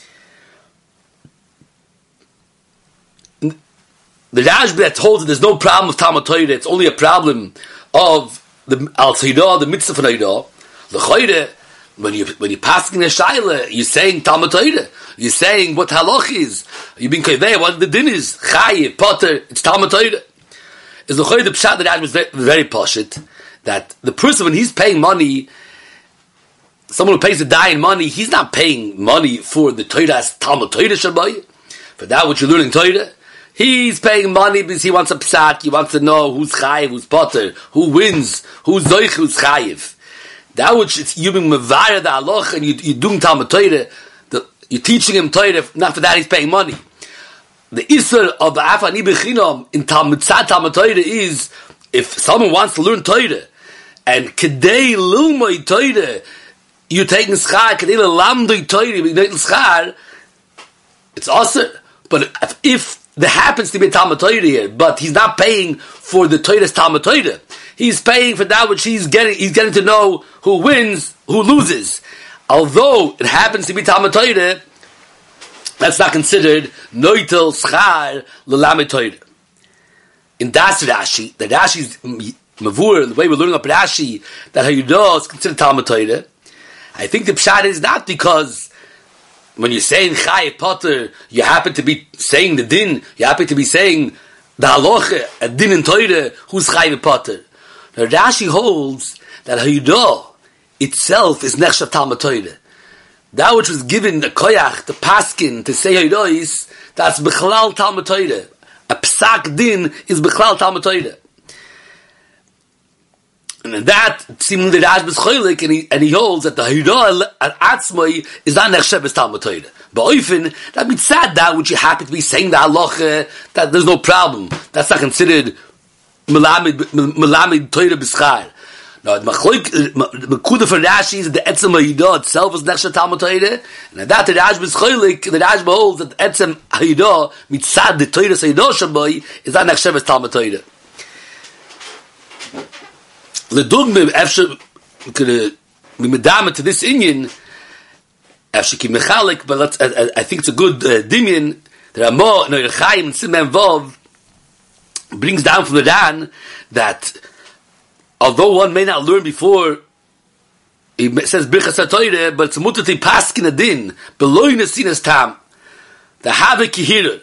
The Rashba that holds that there's no problem of Talmud Torah, it's only a problem of the al Haydah, the mitzvah for Haydah. The Chayre, when you passing the Shaila, you're saying Talmud Torah. You're saying what halach is. You've been kaveh, what the din is. Chayiv, Potter, it's Talmud Torah. Is the Chayre, the Pshat, the Rashba is very, very poshut, that the person, when he's paying money, someone who pays the dying money, he's not paying money for the Torah as Talmud Torah Shabbai, for that which you're learning Torah. He's paying money because he wants a psak, he wants to know who's chayiv, who's potter, who wins, who's zoich, who's chayiv. That which it's you being mevara the halacha and you're doing Talmud Torah, you're teaching him Torah, not for that he's paying money. The isur of Afani Bechinam in Talmud Torah is if someone wants to learn Torah and kedei lilmoi Torah, you're taking schar, kedei lamdoi Torah, you're taking schar, it's also, but if there happens to be a Talmud Torah here, but he's not paying for the Torah's Talmud Torah. He's paying for that which he's getting to know who wins, who loses. Although it happens to be Talmud Torah, that's not considered Noitel Schar L'Lamed Torah. In Das Rashi, the Rashi's Mavur, the way we're learning up Rashi, that Hayudah is considered Talmud Torah, I think the Pshat is not because when you're saying Chayiv Potter, you happen to be saying the din, you happen to be saying the halacha, a din in Torah, who's Chayiv Potter. Now Rashi holds that Hayudah itself is Nechshav Talmud Torah. That which was given the koyach, the paskin, to say Hayudah is, that's Bechlal Talmud Torah. A psak din is Bechlal Talmud Torah. And that seems the Rashba's cholik, and he holds that the Hayudah at Atzmai is not nechshev Talmud Torah. But often that means that which you happen to be saying the halacha, that there's no problem. That's not considered melamid Torah b'schar. Now the mekuda for Rashi is that the etzem Hayudah itself is nechshev Talmud Torah, and that the Rashba's cholik, the Rashba holds that the etzem Hayudah mitzad the Torah Hayudah shabai is not nechshev Talmud Torah. L'dugme, after we medama to this Inyan, after ki mechalik, but I think it's a good dimyan. There are more Noir Chaim and Simon Vov brings down from the Dan that although one may not learn before, he says Birchas HaTorah, but it's mutter to paskin a din below nesinas tam the havik kihira.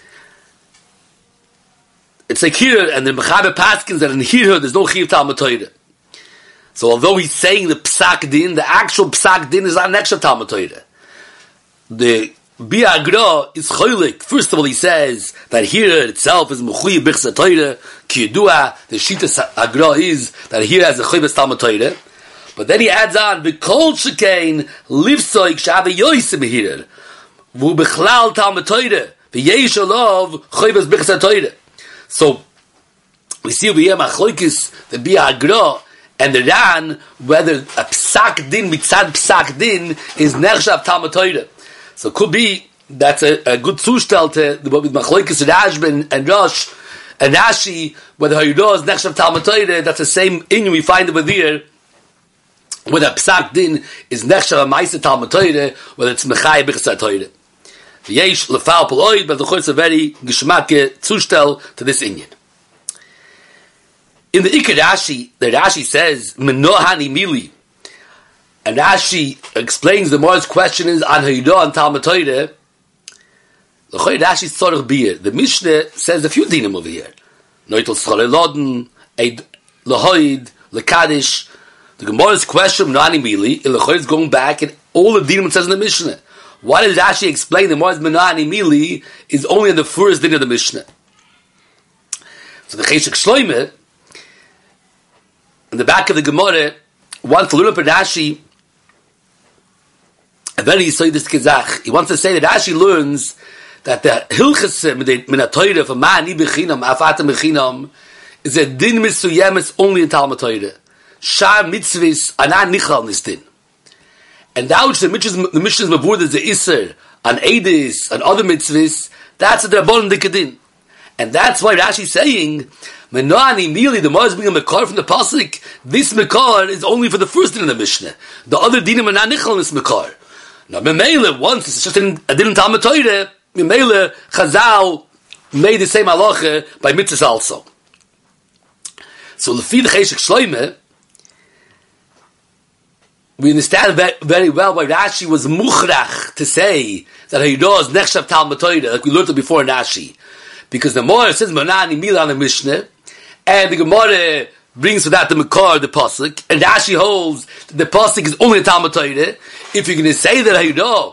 It's like here, and the mechaber paskins that in here there's no chiv Talmud Torah. So although he's saying the psak din, the actual psak din is not next to Talmud Torah. The Bi'agra is cholik. First of all, he says that here itself is mechuyev b'chsa Torah. Ki yudua, the shittas agra is that here has a choybes Talmud Torah. But then he adds on, v'kol shekain livsoik sh'ave yoysim here. V'u b'chlal Talmud Torah. V'yesh olav choybes b'chsa Torah. So, we see over here machlokes the Bi'agra and the Ran, whether a psak din mitzad psak din is nechshav Talmud Torah. So it could be that's a good zustel to with machlokes Rashba and Rosh and Rashi, whether Hayudah is nechshav Talmud Torah. That's the same in we find over there. Whether psak din is nechshav a ma'aseh Talmud Torah, whether it's mechayeh b'chsar Torah. V'yesh lefal poloid, but the chutz a very geschmacke zustel to this inyan. In the Ikar Rashi, the Rashi says, Menohani Mili. And Rashi explains the Mor's question is on Hayudah and Talmud Torah. The Rashi Tzorach Biyah. The Mishnah says a few dinim over here. Noitel Schale Loden, Eid Lahoid, Lekadish. The Gemara's question, Menohani Mili, and the is going back and all the dinim it says in the Mishnah. Why did Rashi explain the Mor's Menohani Mili is only in the first din of the Mishnah? So the Cheshek Shloimeh, in the back of the Gemara, wants to learn up Rashi, and then he saw this Kizach. He wants to say that Rashi learns that the Hilchas min HaTorah for Ma'ani B'chinam, Afatam B'chinam, is a din Misuyemes only in Talmud Torah. Shar mitzvahs anan nichal nisdin. And that which the Mishnah's Mavur is the Isser, on Eidis, on other mitzvahs, that's a Drabbon Dikadin. And that's why Rashi is saying, Menohani Mili, the Mars being a Mekar from the Pasuk, this Mekar is only for the first din in the Mishnah. The other dinim are not nichal in this Mekar. Now, Memele, once it's just a din in Talmud Torah, Memele, Chazal made the same halacha by mitzvahs also. So, Lefi the Cheshek Shloimeh, we understand very well why Rashi was muchrach to say that Hayudah is nechshav Talmud Torah, like we learned it before in Rashi. Because the Gemara says Menohani Mili on the Mishnah, and the Gemara brings for that the Mekar, the Pasuk, and Rashi holds that the Pasuk is only a Talmud Torah. If you're going to say that Hayudah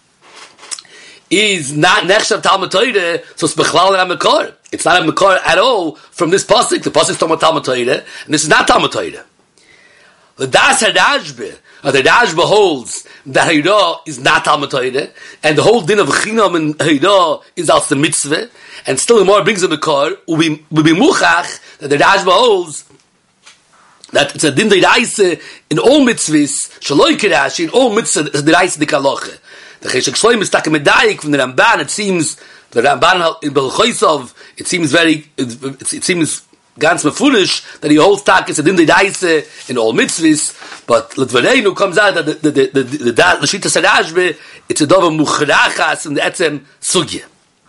is not nechshav Talmud Torah, so it's bechlal and a Mekar. It's not a Mekar at all from this Pasuk. The Pasuk is talking about Talmud Torah, and this is not Talmud Torah. The Das HaRashba, the Rashba holds that Hayudah is not Talmud Torah, and the whole din of Chinam and Hayudah is also mitzvah, and still the more brings a Mekar, will be muchach, that the Rashba holds that it's a din d'iraisa in all mitzvahs, shaloi kirashi, in all mitzvahs, it's d'iraisa d'kaloche. The Cheshek Shloimeh is takamedayik from the Ramban. It seems the Ramban in Belchoisov, it seems it seems ganz mefurish that he holds tak it's a din d'iraisa in all mitzvahs, but L'dvareinu comes out that the Shittas HaRashba, it's a davar muchrachas in the etzem sugya.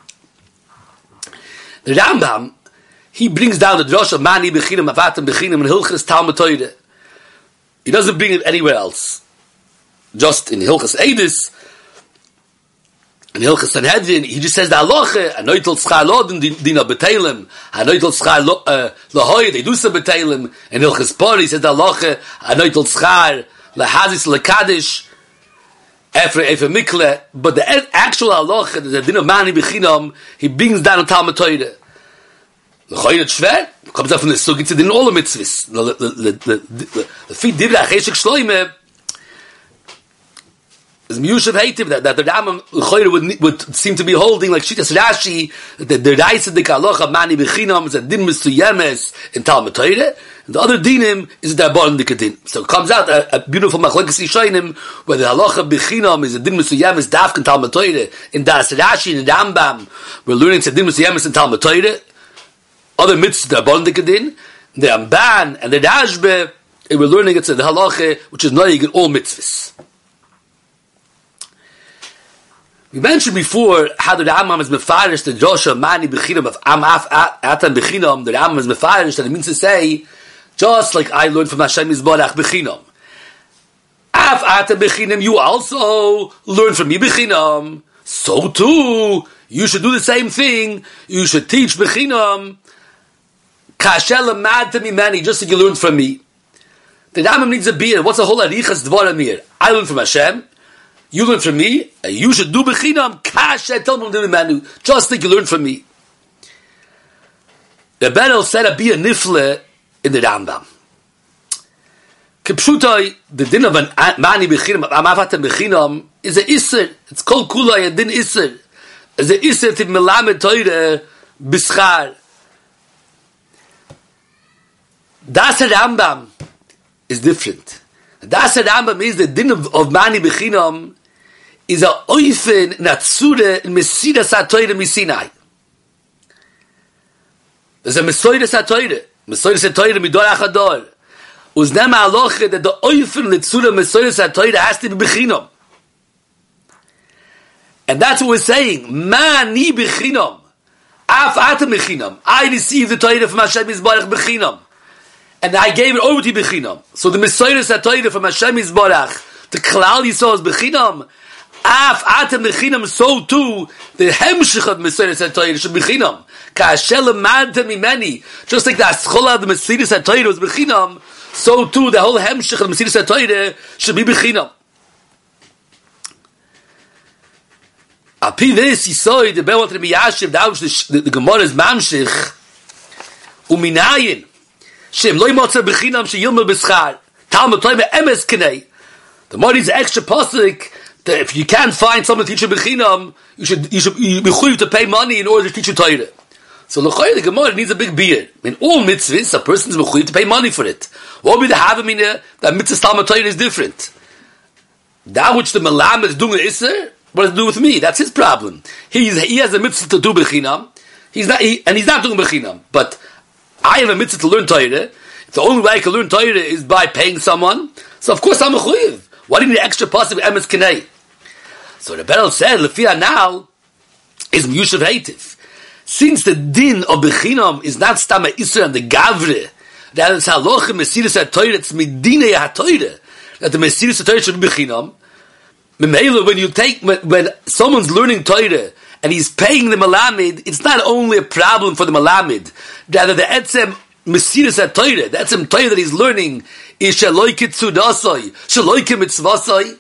The Rambam, he brings down the drosh of Mani B'chinam, Avatam B'chinam, and Hilchas Talmud Torah. He doesn't bring it anywhere else. Just in Hilchas Eidis, in Hilchas Sanhedrin, he just says the halacha, Anoitel Schar Lodin Dina B'Teilim, Anoitel Schar Lahoy, they do some B'Teilim, and Hilchas Pori, he says the halacha, Anoitel Schar Lahazis Lekadish, Efer Mikle, but the actual halacha, the din of Mani B'chinam, he brings down a Talmud Torah. The Choyret Shver comes up from the Sugit in all the mitzvahs. The feet Dibra Cheshek Shloimeh is Miyushav Heitiv that the Rambam Choyret would seem to be holding like Shittas Rashi that the Reisa de Halacha Mani B'chinam is a din Mistuyemes in Talmud Torah. The other dinim is the Abon Dikadin. So it comes out a beautiful machlokes Yishayim where the halacha b'chinam is a din mesuyam is dafk in Talmud Torah. In Das Rashi and Rambam we're learning it's a din mesuyam in Talmud Torah. Other mitzvahs the Abon Dikadin, the Ramban and the Rashba, and we're learning it's the halacha which is noyig in all mitzvahs. We mentioned before how the Rambam is mefarish the Joshua Mani b'chinam of Amaf Atan b'chinam. The Rambam is mefarish that it means to say, just like I learned from Hashem Yisborach b'chinam. Af Atan b'chinam, you also learn from me b'chinam. So too, you should do the same thing. You should teach b'chinam. Kasher lamad mimani, just like you learned from me. The Rambam needs a beer. What's the whole arichas dvarim here? I learned from Hashem. You learn from me, and you should do bechinam kasha talmud manu. Just like you learn from me. The Berel said a be a nifle in the Rambam. Kipshutai, the din of an mani bechinam, amavatem bechinam, is a iser. It's called kulay, a din iser. Is a iser to melamed toire bischar. Das Rambam is different. Das Rambam is the din of mani bechinam is a oifen natsure in mesida satoire misinai. There's a mesoida satoire midor achador. Uznema aloche that the oifen natsure mesoida satoire has to be bechinam. And that's what we're saying. Mani bechinam. Af atem bechinam. I received the Torah from Hashem Yisbarach bechinam. And I gave it over to bechinam. So the Messiah Torah from Hashem Yisbarach to Klal Yisrael is bechinam. Af atem bechinam. So too the hemshich of Messiah Torah should bechinam. Ka'asher lemadtem mimeni. Just like the aschola of the Messiah Torah was bechinam, so too the whole hemshich of Messiah Torah should be bechinam. Api this Yisoy the Bewat Rabbi Yashiv the Gemara is mamshich uminayin. Shem loy motzer bechinam sheyilmel b'schar. Talmud toy be'emes kenei. The more is extra pasuk that if you can't find someone to teach you bechinam, you should be chuyav to pay money in order to teach you Torah. So l'chayr the Gemara needs a big beard. In all mitzvahs, a person is chuyav to pay money for it. What would be the havamina that mitzvah Talmud Torah is different? That which the melamed is doing iser, what does it do with me? That's his problem. He has a mitzvah to do bechinam. He's not doing bechinam, but I have a mitzvah to learn Torah. The only way I can learn Torah is by paying someone. So of course I'm a chuyiv. Why do you need an extra pasuk emes kenei? So the Berel said, Lefia now is miyushav heitiv. Since the din of bechinam is not stam Israel and the gavre, that it's halacha mesiris haTorah, it's medina haTorah, that the mesiris haTorah should be bechinam. When someone's learning Torah and he's paying the Malamed, it's not only a problem for the Malamed, rather the etzem mesiris haTorah, the etzem Torah that he's learning is shaloike tzudasai, shaloike mitzvasai.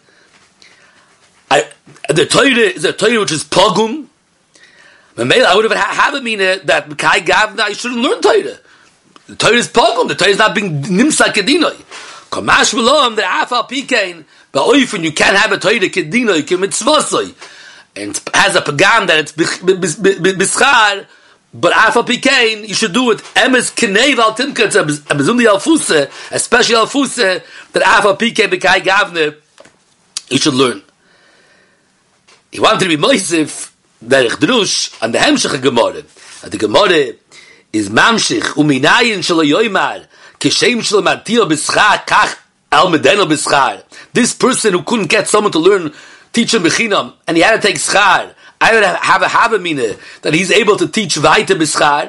The Torah is a Torah which is pogum. I would have a meaning that Kai Gavna, you shouldn't learn Torah. The Torah is pogum. The Torah is not being nimsa kedinoi. Kamash v'loam the afal pikein. But often you can't have a Torah kedinoi kemitzvasai, and it has a pagam that it's bischar. But afal pikein, you should do it emes kenei val timka. It's a bezundi alfuse, a special alfuse that afal pikein b'kai Gavna you should learn. He wanted to be moisif derech drush and the hemshich Gemara. And the Gemara is mamshich uminayin shelo yoymar kishem shelo martio b'schar kach al medeno b'schar. This person who couldn't get someone to learn, teach him bechinam, and he had to take schar, I would have a havamina that he's able to teach weiter b'schar.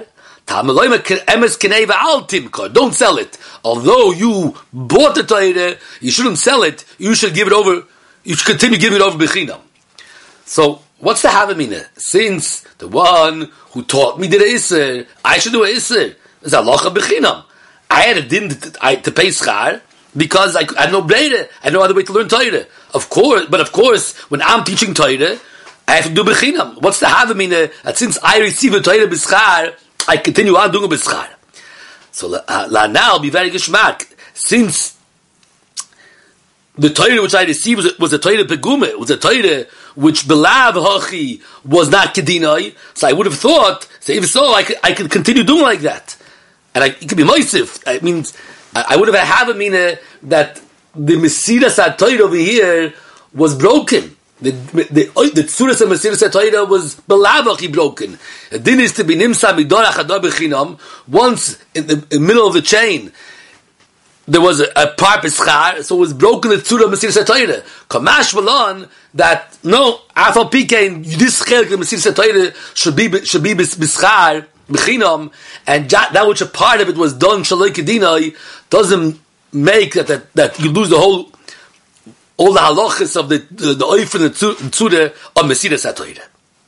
Don't sell it. Although you bought the Torah, you shouldn't sell it. You should give it over. You should continue giving it over bechinam. So, what's the havamina? Since the one who taught me did a iser, I should do a iser. It's a locha bechinam. I had a din to pay schar because I had no breire. I had no other way to learn Torah. Of course, when I'm teaching Torah, I have to do bechinam. What's the havamina? That since I receive a Torah b'schar, I continue on doing a b'schar. So, now be very geschmack. Since the Torah which I received was a Torah Pegume. It was a Torah which Belav Hachi was not Kedinai. So I would have thought, so if so, I could continue doing like that. And it could be Moisif. I mean, I would have had a meaning that the Mesiras HaTorah over here was broken. The Tzuras of Mesiras HaTorah was Belav Hachi broken. The din is to be Nimsa Midor Achador Bechinam. Once in the middle of the chain, there was a part b'schar, so it was broken the tzura Mesiras HaTorah. Kamash v'lon that no afal pikein this chelik of Mesiras HaTorah should be b'schar b'chinam, and that which a part of it was done shaloi kedinai doesn't make that you lose all the halachas of the oifen and tzura of Mesiras HaTorah.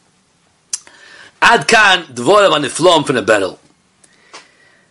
Ad kan dvorav aniflom from the Berel.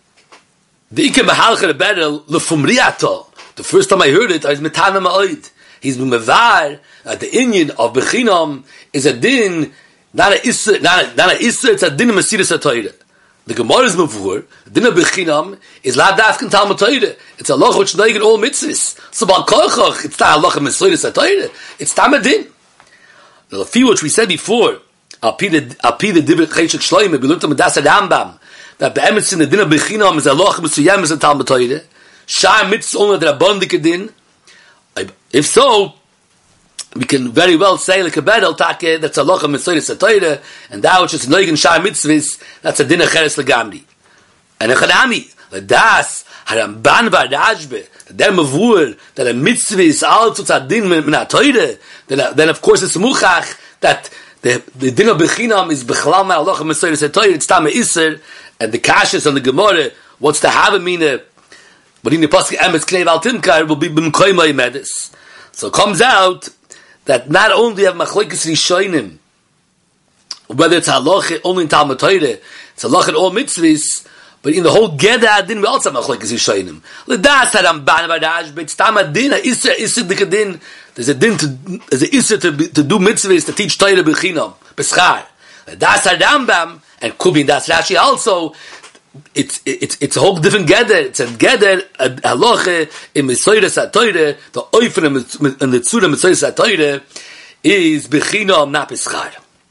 The Ike Mahalcha Berel Lefumriato. The first time I heard it, I was Metana Ma'oid. He's been mevar the inyan of bechinam is a din, not a isser, not a isser. It's a din of Mesiras HaTorah. The Gemara is mavur. The din of bechinam is la dafkin Talmud Torah. It's a halacha which neigen all mitzvahs. So bal kochach, it's not halacha Mesiras HaTorah. It's tamadin. The few which we said before, Alpi the Divrei Cheshek Shloimeh, we learned from Midas Rambam that the emes in the din of bechinam is a halacha Mesuyam is a Talmud Torah. Shar mitzvah only the rabbanon din. If so, we can very well say like a bedel take that's a halacha Mesiras HaTorah, and that which is neigen shar mitzvahs that's a din acheres legamri. And a chanami das Haramban v'Rashbe they're mavur that a mitzvah is also a din min HaTorah. Then of course it's muchach that the din of bechinam is b'chalal ma halacha Mesiras HaTorah. It's tam iser, and the kashas on the Gemara. What's the havamina? But in the pasuk emes knev al timkar will be b'mkoymay medis. So it comes out that not only have machlokes rishonim, whether it's halacha only in Talmud Torah, it's halacha in all mitzvahs, but in the whole Geda din we also have machlokes rishonim. L'das Haramban v'Rashbe, but it's tam adin isser dikadin. There's a din there's an isser to do mitzvahs to teach Torah b'chinam b'schar. L'das Rambam and could be in das Rashi also. It's a whole different gather. It's a gather a halacha in Mesiras HaTorah. The oifen and the tzura Mesiras HaTorah is bechinam not b'schar.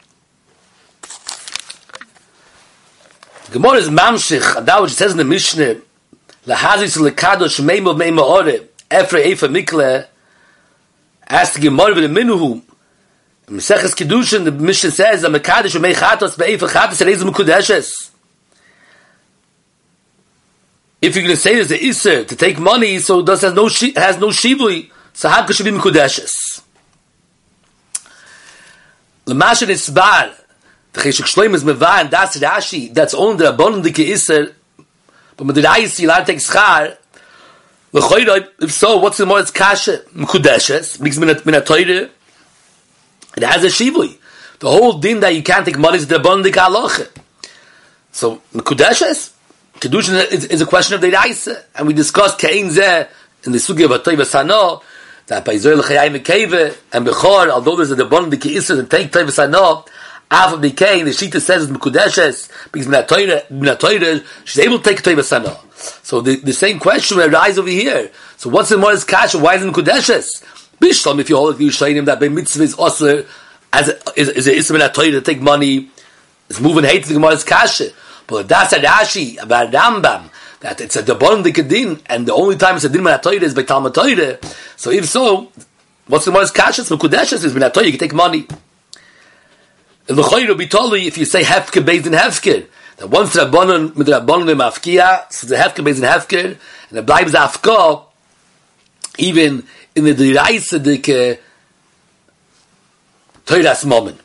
Gemara is mamshich. That which says in the Mishnah, lahazis lekadosh meimah ore efrei efa mikle. Ask the Gemara with the minuhu. In Maseches Kedushin, the Mishnah says that mekadosh umei chatos be'efa chatos and ezem kudeshes. If you're going to say there's an iser to take money, so it has no shivui, so how could she be mekudeshes? L'mashen isbar, the Cheshek Shloimeh is mevar, and that's Rashi, that's only the rabbanon dike iser, but with the Rayis you'll take schar. L'choyroi, if so, what's the more it's kasha? Mekudeshes, because min HaTorah, it has a shivui. The whole din that you can't take money is the rabbanon dike halacha. So, mekudeshes? Kedushin is a question of the Raisa, and we discussed Kein Zeh in the Sugi of Atoy V'Sano, that by Zoel Chayai Mekeve, and Bechor, although there's a Debon the Keisser to take Toy V'Sano, half of the Kein, the Shita says it's Mekudeshes, because Minatoyre, she's able to take Toy V'Sano. So the same question will arise over here. So what's the Morris Kasha? Why is it Mekudeshes? Bishlam, if you hold it, you show him that by Mitzvah is also, is a Isra Minatoyre to take money, it's moving hate to the Morris Kasha. But that's a Rashi about Rambam that it's a Debon Dikadin, and the only time it's a Din Min HaTorah is by Talmud Torah. So if so, what's the most kashas? Mekudeshes is Min HaTorah. You can take money. In the L'choyro Bitoli, if you say Hefker based in Hefker, that once the Rabbanon with the Rabbanon in Mafkia, so the Hefker based in Hefker, and the Bleibs Afka, even in the Diraisa Dike Torah's moment.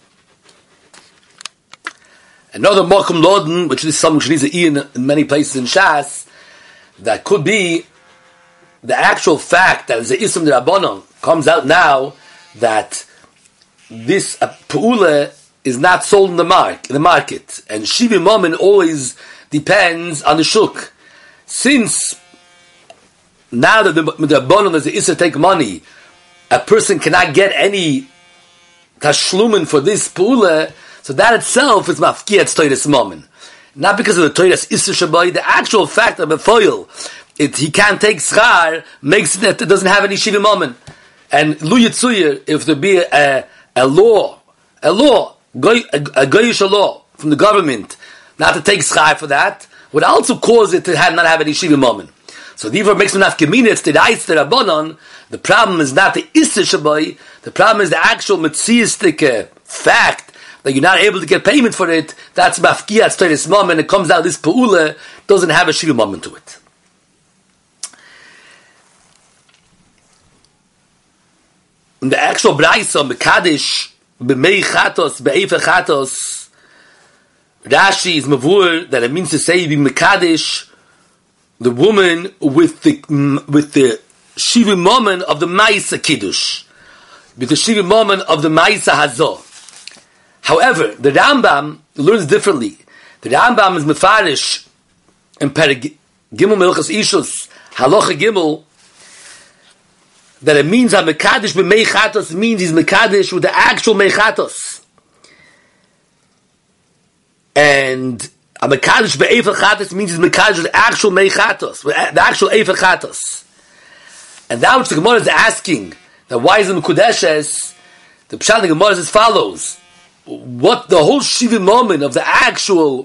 Another Mokum Loden, which is something which needs to in many places in Shas, that could be the actual fact that the Ism de Rabbanon comes out now that this Pa'ula is not sold in the market, and Shivi Momin always depends on the Shuk. Since now that the Rabbanon is the Ism to take money, a person cannot get any Tashlumen for this Pa'ula. So that itself is mafkiyat Toiras Momin. Not because of the Toiras Isser Shabai, the actual fact of a foil, he can't take schar, makes it that it doesn't have any Shiva Momin. And Lu Yitzuyah, if there be a law, a goyish law from the government, not to take schar for that, would also cause it to not have any Shiva Momin. So therefore makes me nafkamina, it's the Reis the Rabbanon. The problem is not the Isser Shabai, the problem is the actual Metziistic fact that you're not able to get payment for it. That's mafkiyat Toiras Momin, and it comes out this Pa'ula doesn't have a Shiva Momin to it. In the actual Braisa, Mekadesh, B'mei Chatos, B'eifa Chatos, Rashi is mavur that it means to say be Mekadesh, the woman with the Shiva Momin of the Maisa Kiddush, with the Shiva Momin of the Maisa Hazor. However, the Rambam learns differently. The Rambam is mefarish in Perek Gimel Melchas Ishus Halacha Gimel that it means that Mekadesh b'meichatos means he's Mekadesh with the actual meichatos. And a Mekadesh b'efer chatos means he's Mekadesh with the actual meichatos, with the actual efer chatos. And that which the Gemara is asking, that why is it Mekudeshes, the Pshat of the Gemara is as follows. What the whole Shivim moment of the actual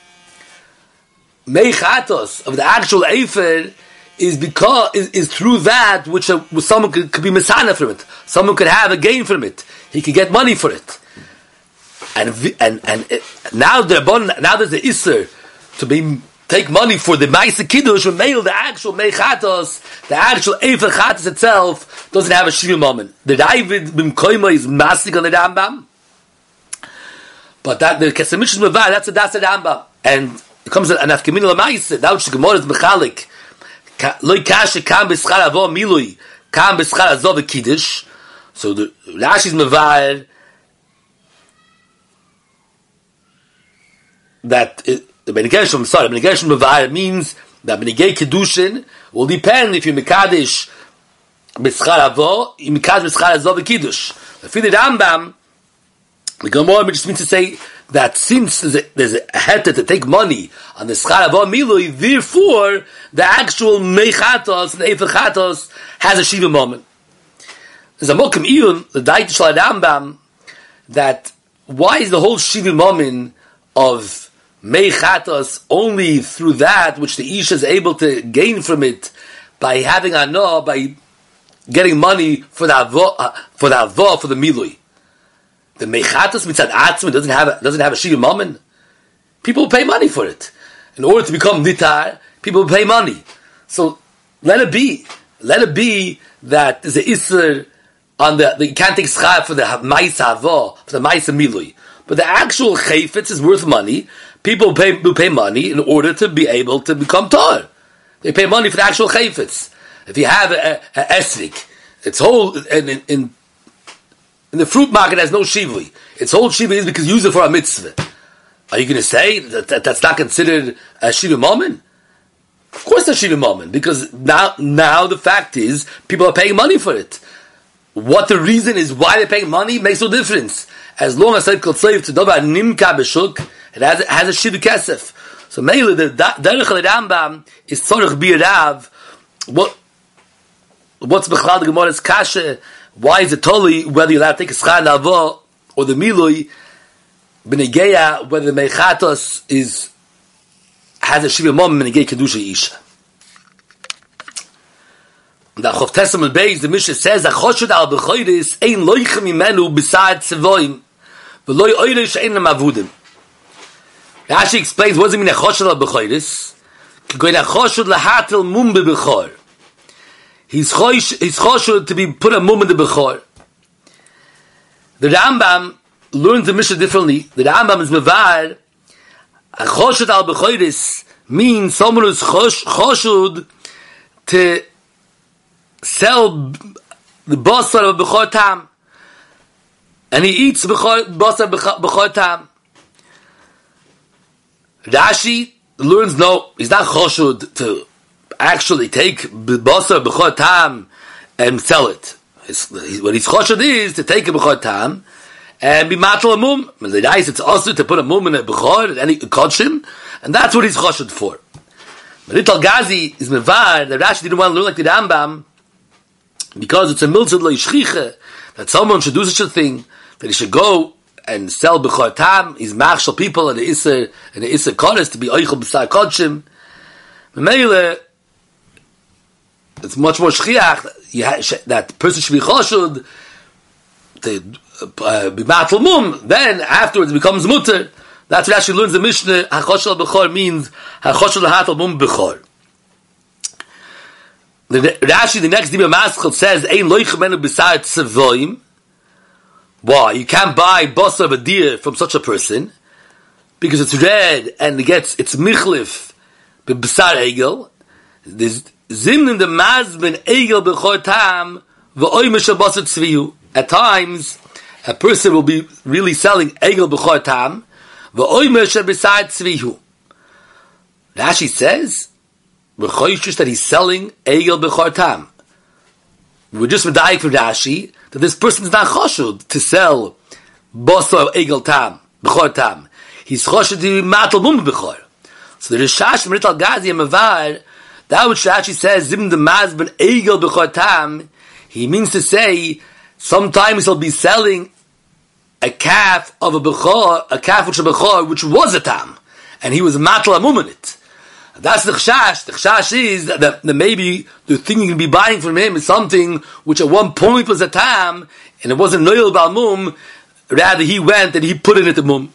meichatos, of the actual efer, is because is through that which someone could be misana from it. Someone could have a gain from it. He could get money for it. And now there's the isser to take money for the ma'aser kiddush or mail the actual meichatos, the actual efer chatos itself doesn't have a shivim moment. The David bin Koima is masik on the Rambam, but that the Kesemish Mevar that's a Rambam, and it comes an afkemin la'ma'aser. That which the Gemara is mechalik. Loy kashe kam b'schar avo milui kam b'schar azov v'kiddush. So the Rashi's mevar that the benegeshim mevar means that benegei kiddushin will depend if you mekadesh b'schar avo, you mekadesh b'schar azov v'kiddush. If the Rambam, the Gemara just means to say that since there's a heter to take money on the schar avo milui, therefore the actual meichatos, the efer chatos, has a shiva moment. There's a mokum iyun, the Daita Shal Rambam, that why is the whole shiva moment of meichatos only through that which the isha is able to gain from it by having anah, by getting money for the avo, for the milui. The meichatos mitzad atzma doesn't have a shiva moment. People pay money for it. In order to become nitar, people pay money. So let it be that there's an isser on you can't take schar for the ma'aser avo, for the ma'aser milui. But the actual chayfetz is worth money. People pay money in order to be able to become tar. They pay money for the actual chayfetz. If you have a esrik, its whole in the fruit market has no shivui. Its whole shivui is because you use it for a mitzvah. Are you going to say that's not considered a shiva moment? Of course it's a shiva moment, because now the fact is people are paying money for it. What the reason is why they're paying money makes no difference. As long as Seif Kol Tzoyv to Dobar Nimka B'Shuk, it has a shiva kesef. So mainly the Derech Rambam is Tzorech B'Rav. What's B'chlal the Gemara's kasha? Why is it totally whether you're allowed to take a schar navo or the milui b'negeya, whether the meichatos has a shiva moment b'negei kedusha isha? The Chof Testament Beis, the Mishnah says that choshud al b'choiris ein loichem imenu b'sad tzevoim v'loi oire she'en amavudim. Rashi explains what does it mean a choshud al b'choiris? K'goyin a choshud lahatel mum b'bechor. He's choshud to be put a mum in the bechor. The Rambam learns the Mishnah differently. The Rambam is mevar a choshud al b'choiris means someone who's choshud to sell the basar of bechor tam, and he eats basar bechor tam. Rashi learns no, he's not choshud to actually take basar bechor tam and sell it. What his choshud is to take a bechor tam and be matal a mum. When the dice, it's also to put a mum in a bechor and he kodshim, and that's what he's choshud for. But Rital Gazi is mevar that Rashi didn't want to learn like the Rambam, because it's a miltzad lo yishchiche, that someone should do such a thing, that he should go and sell bechor tam. He's machshel people and the iser kodesh to be oichel b'sar kodshim. Memele, it's much more shchiach that person should be choshud to be matal mum. Then afterwards it becomes mutter. That's what actually learns the Mishnah. Hachoshel bechor means hachoshel hatal mum bechor. The Rashi, the next Dibur Maschil says, "Ein loich menu b'sar tzevoim." Why? You can't buy basar of a deer from such a person because it's red and it's michlif b'sar egel. There's zimnim the mazben egel b'chor tam v'oy mishal basar tzviyu. At times, a person will be really selling egel b'chor tam v'oy mishal b'sar tzviyu. Rashi says, that he's selling egel b'chor tam. we were just medayik for Rashi that this person is not choshud to sell basa egel tam, bechor tam. He's choshud to matal mum bechor. So the Rishash Merit al Gazi Mavar, that which Rashi says zim the mazben egel bechor tam, he means to say sometimes he'll be selling a calf of a bechor, a calf which a bechor which was a tam, and he was matal mum in it. That's the chashash. The chashash is that maybe the thing you can be buying from him is something which at one point was a tam, and it wasn't noyel bal mum. Rather, he went and he put it into mum.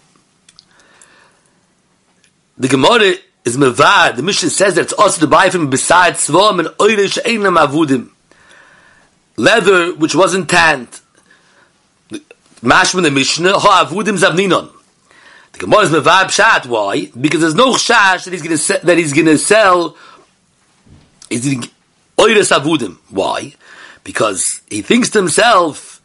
The Gemara is mevad. The Mishnah says that it's also to buy from him besides tzvam and oire she'einam avudim, leather which wasn't tanned. Mashman the Mishnah ha avudim zavninon. The Gemara is mevad pshat. Why? Because there's no chash that he's going to sell. He's oires avudim. Why? Because he thinks to himself,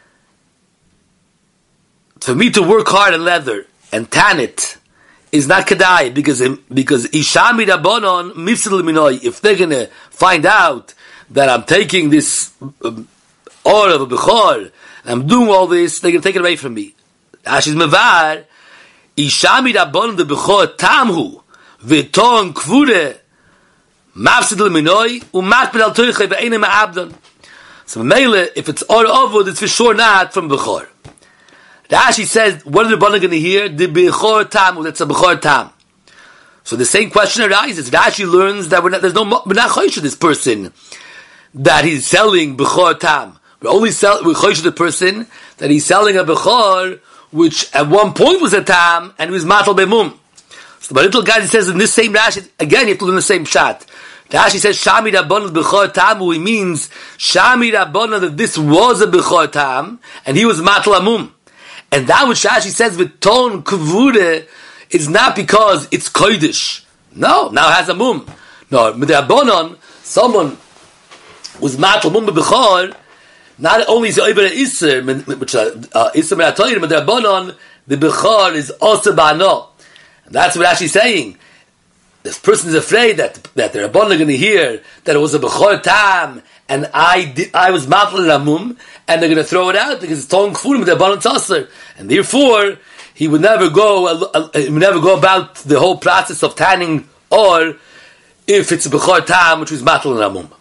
for me to work hard on leather and tan it is not kedai, because ishami rabbanon mifsel minoi. If they're going to find out that I'm taking this or of a bechor, and I'm doing all this, they're going to take it away from me. Ashi's mevad. Ishami rabbanon the bechor tamhu v'ton kvure mafsid l'minoi u'matpid al toiche ve'enem ha'abdon. So mele, if it's or avud, it's for sure not from bechor. Rashi says, what are the rabbanon going to hear? The bechor tamhu, that's a bechor tam. So the same question arises. Rashi learns that we're not chosh to this person that he's selling bechor tam. We're chosh to the person that he's selling a bechor which at one point was a tam, and it was matal bemum. So the little guy says in this same Rashi, again you have to learn the same shot. Rashi says, Shami Rabbanon b'chor tamu, he means, Shami Rabbanon that this was a b'chor tam, and he was matal amum. And that which Rashi says with ton kavure is not because it's kodesh. No, now it has a mum. No, with the Rabbanon, someone was matal mum b'chor, not only is it Oiber Isser, which Isser Meratoyim, but the Rabbanon, the Bechor is also Ba'ano. That's what Rashi's saying. This person is afraid that the Rabbanon are going to hear that it was a Bechor Tam, and I was Matal Ramum, and they're going to throw it out because it's Ton Kfurim with the Rabbanon Tzasser. And therefore, he would never go about the whole process of tanning, or if it's a Bechor Tam, which was Matal Ramum.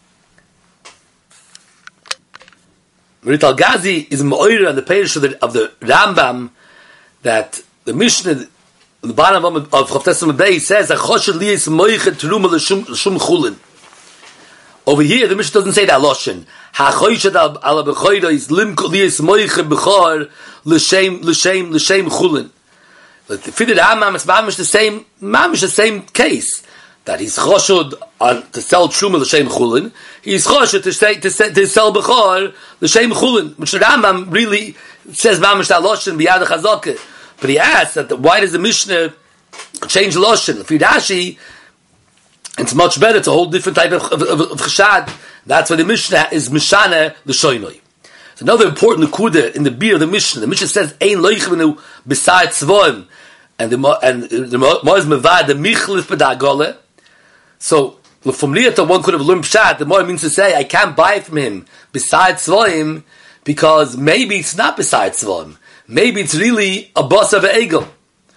Merit al Gazi is ma'oyer on the page of the Rambam that the Mishnah, the bottom of Chavtes Amud says that Choshed liyis moichet teruma l'shum chulin. Over here, the Mishnah doesn't say that loshen. HaChoshed ala b'choyda is lim liyis moichet b'chor l'shem chulin. But for the Rambam, it's mamish the same case. That he's choshud to sell truma l'shem chulin. He's choshud to sell bechor l'shem chulin, which the Rambam really says mamish that loshen b'yad chazaka. But he asks that why does the Mishnah change loshen? For Rashi, it's much better. It's a whole different type of cheshad. That's why the Mishnah is mishana l'shoinoi. It's another important nekuda in the beer of the Mishnah. The Mishnah says ein loichvenu besides tzvoim, and the Moaz mevad the michlif b'dagole. So, from Liyata, one could have learned pshat. The more it means to say, I can't buy from him besides tzvoim, because maybe it's not besides tzvoim. Maybe it's really a boss of an egel.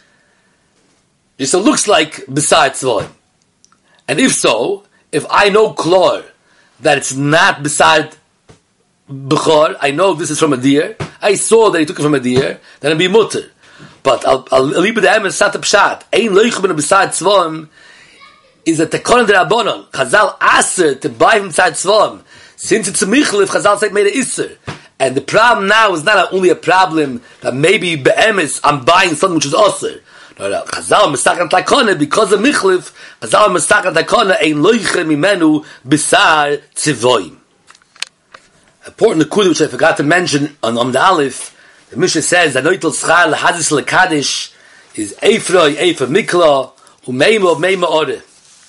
Just it looks like besides tzvoim. And if so, if I know klor that it's not beside bechor, I know this is from a deer, I saw that he took it from a deer, then it'll be mutter. But I'll leave it to him and sat up pshat. Ein loichben besides tzvoim is a tekon de rabbanon. Chazal aser to buy from tzad tzvom. Since it's a michlif, Chazal said made a iser. And the problem now is not only a problem that maybe be'emes I'm buying something which is aser. No, Chazal mistaken takona because of michlif. Chazal mistaken takona ein loiche mimenu besar tzivoim. Important nekuda which I forgot to mention on the Aleph. The Mishnah says that noitel schar lehadis lekadish is eifroi eifer mikla umeima of meima oreh.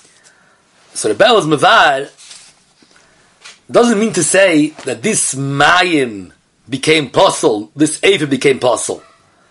So the Bell is Mavar doesn't mean to say that this Mayim became possible, this Efer became possible.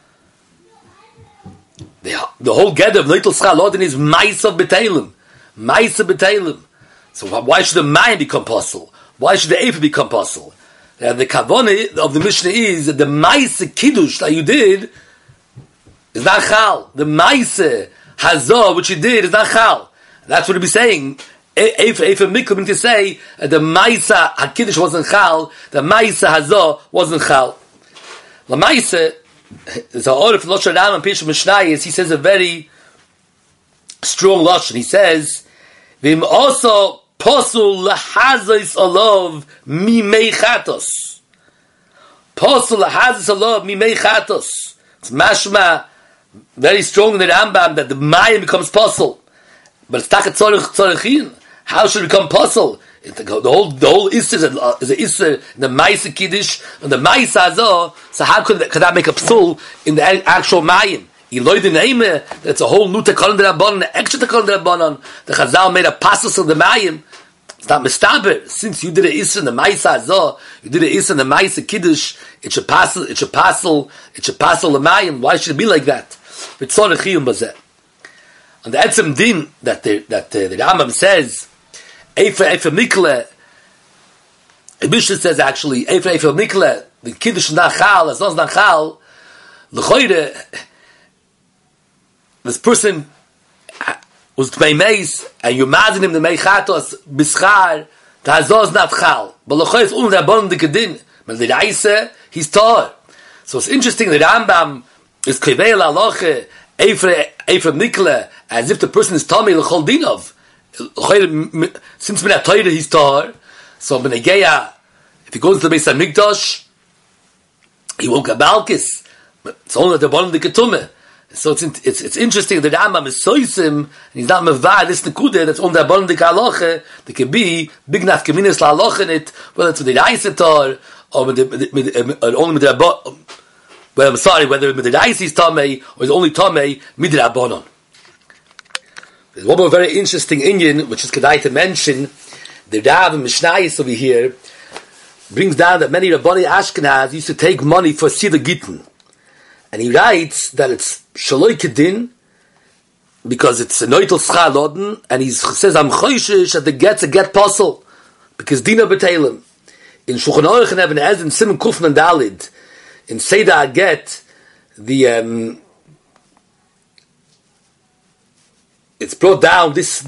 The whole gather of Noitel Schar Lodin is Ma'isa B'Teilim. Ma'isa B'Teilim. So why should the Mayim become possible? Why should the Eifa become possible? The kavanah of the Mishnah is that the Maisa Kiddush that you did is not Chal. The Maisa Hazah, which you did, is not Chal. That's what he'd be saying. Eifa Mikla means to say the Maisa HaKiddush wasn't Chal, the Maisa Hazah wasn't Chal. The Maisa, there's an order from Lashon Ram and Pirush Mishnayos, he says a very strong Lashon. He says, Vim also Posul lahazis alav mimei chatos. Posul lahazis alav mimei chatos. It's mashma, very strong in the Rambam that the Mayim becomes posul. But it's takat tzorichin. How should it become posul? The whole Isser is an Isser in the Maisa Kiddush and the Maisa Hazah. So how could that make a psul in the actual Mayim? That's a whole new Tekon D'Rabbanan, the extra Tekon D'Rabbanan. The Chazal made a passus of the Mayim. It's not mistaber. Since you did an Isra in the Maisa Hazah, you did an Isra in the Maisa Kiddush, it should passel the Mayim. Why should it be like that? And the Etzem Din that the Rambam says, Eifa Mikle, the Mishnah says actually, Eifa Mikle, the Kiddush is not Chal, as long as not Chal, L'choire, this person was Tmei Meis, and you imagine him the Mei Chatos, Bischar, the Hazah is not Chal. But L'choire is only Rabban Dikadin. But the Reise, he's Tor. So it's interesting, the Rambam is Kivei L'aloche, Eifa Mikle, as if the person is Tomei L'chol Dinov. Since B'nai Torah he's Tor, so B'nai Geya, if he goes to the Beis HaMikdash, he won't get Balkis. But it's only the Rabban Dikatumeh. So it's interesting that the Rambam is soisim, and he's not mevah this nekude that's on the abundant halacha. There can be big nafkaminas la halacha in it, whether it's with the Reisetor or only with the well, I'm sorry, whether with the Reis is tamei or is only tamei midrabanon. There's one more very interesting Indian which is kedai to mention. The Rav and Mishnayos over here brings down that many Rabbani Ashkenaz used to take money for Sida Gittin. And he writes that it's Shaloi Kedin because it's a Noitel Schar Loden, and he says, I'm Choishish that the get's a get puzzle because Dina B'Teilim. In Shulchan Aruch and Even HaEzer in Simon Kufman Dalid, in Seder Get, it's brought down this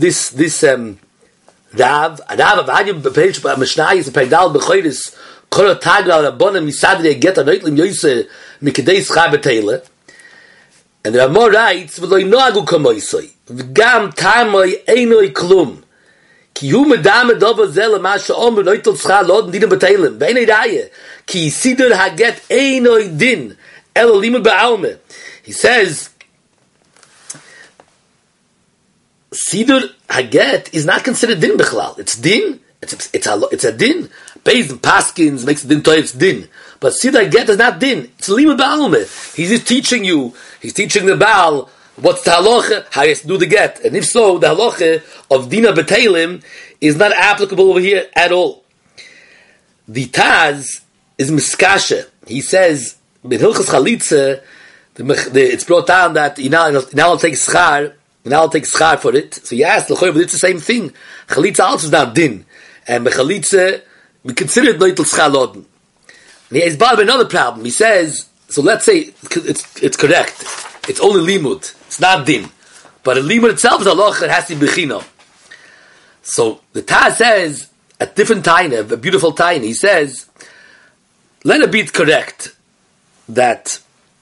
Rav Avadim B'Perish Mishnayos and Perdal B'Choiris Kol Tagra Rabbanim Misadri Get Anoitlim Yoseh Mikdei Schar B'Teile, and there are more rights. V'lo inoagu kamoisoi v'gam tamoi einoi klum ki hu medam dova zel ma she'omer noitel schar loden dina b'teilim v'einei raya ki siddur haget einoi din el lima ba'alme. He says siddur haget is not considered din b'chlal. It's din. It's a din. Beis and Paskins makes the din toy. It's din. But Siddur Get is not din. It's lima ba'alme. He's just teaching you. He's teaching the Baal what's the halacha, how you have to do the get. And if so, the halacha of Dina B'Teilim is not applicable over here at all. The Taz is miskasha. He says, in Hilchas Chalitza, it's brought down that now will take schar for it. So he asked, but it's the same thing. Chalitza also is not din. And B'Chalitza, we consider it Noitel Schar Loden. And he has brought up another problem. He says, so let's say it's correct. It's only limud. It's not din. But a limud itself is a loch, it has to be bechino. So the Taz says, at different time, a beautiful time, he says, let it be correct that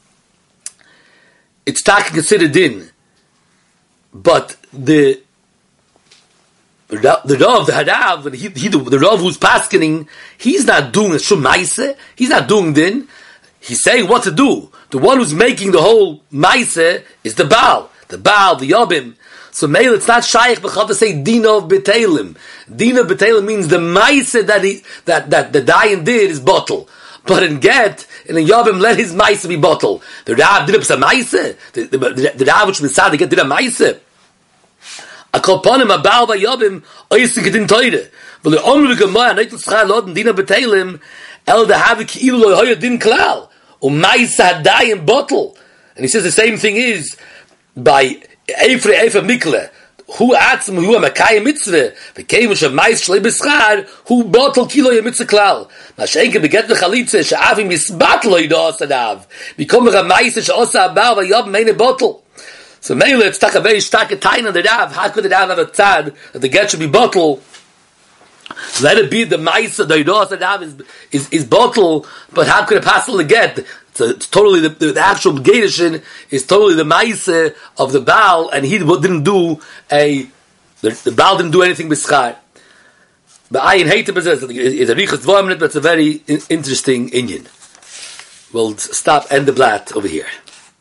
it's not considered din. But the Rav, the Harav, the Rav who's paskening, he's not doing a Shum Maise, he's not doing din, he's saying what to do. The one who's making the whole Maise is the Baal, the Yobim. So Meil, it's not Shaykh B'chal to say Dina of B'Teilim. Dina of B'Teilim means the Maise that the Dayan did is bottle. But in Get, in a Yobim, let his Maise be bottle. The Rav did a Maise, the Rav which Misad, the Get did a Maise. A kolponim a Baal vayobim oisik edin toire. V'le omru gemara noitel schar loden dina b'teilim el de have ki'ilu lo hoya din klal u'maisa hadayim bottle. And he says the same thing is by Eifre Mikle. Hu atzm hu a makay mitzvah. V'keim she mais shlei beschar hu batel kilo ye mitzvah klal. Ma shenke beget v'chalitze she'avim misbat lo yidos adav. V'kom a mais she'osa abav v'yob meine batel. So Mele, it's a very stark time on the Rav. How could the Rav have a tzad that the get should be bottle? Let it be the Maisa, the Yidos, the Rav is bottle, but how could it possibly get? It's totally the actual Gedishin is totally the Maisa of the Baal, and he didn't do the Baal didn't do anything with Schar. But I hate it, it's a Riches Dvorim, but it's a very interesting Indian. We'll stop, end the blat over here.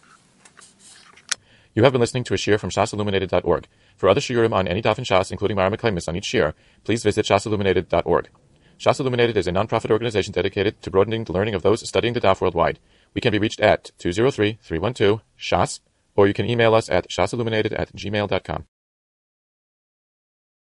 You have been listening to a shiur from shasilluminated.org. For other shiurim on any daf in Shas, including Mara Mekaymis on each shiur, please visit shasilluminated.org. Shas Illuminated is a non-profit organization dedicated to broadening the learning of those studying the daf worldwide. We can be reached at 203-312-SHAS, or you can email us at shasilluminated@gmail.com.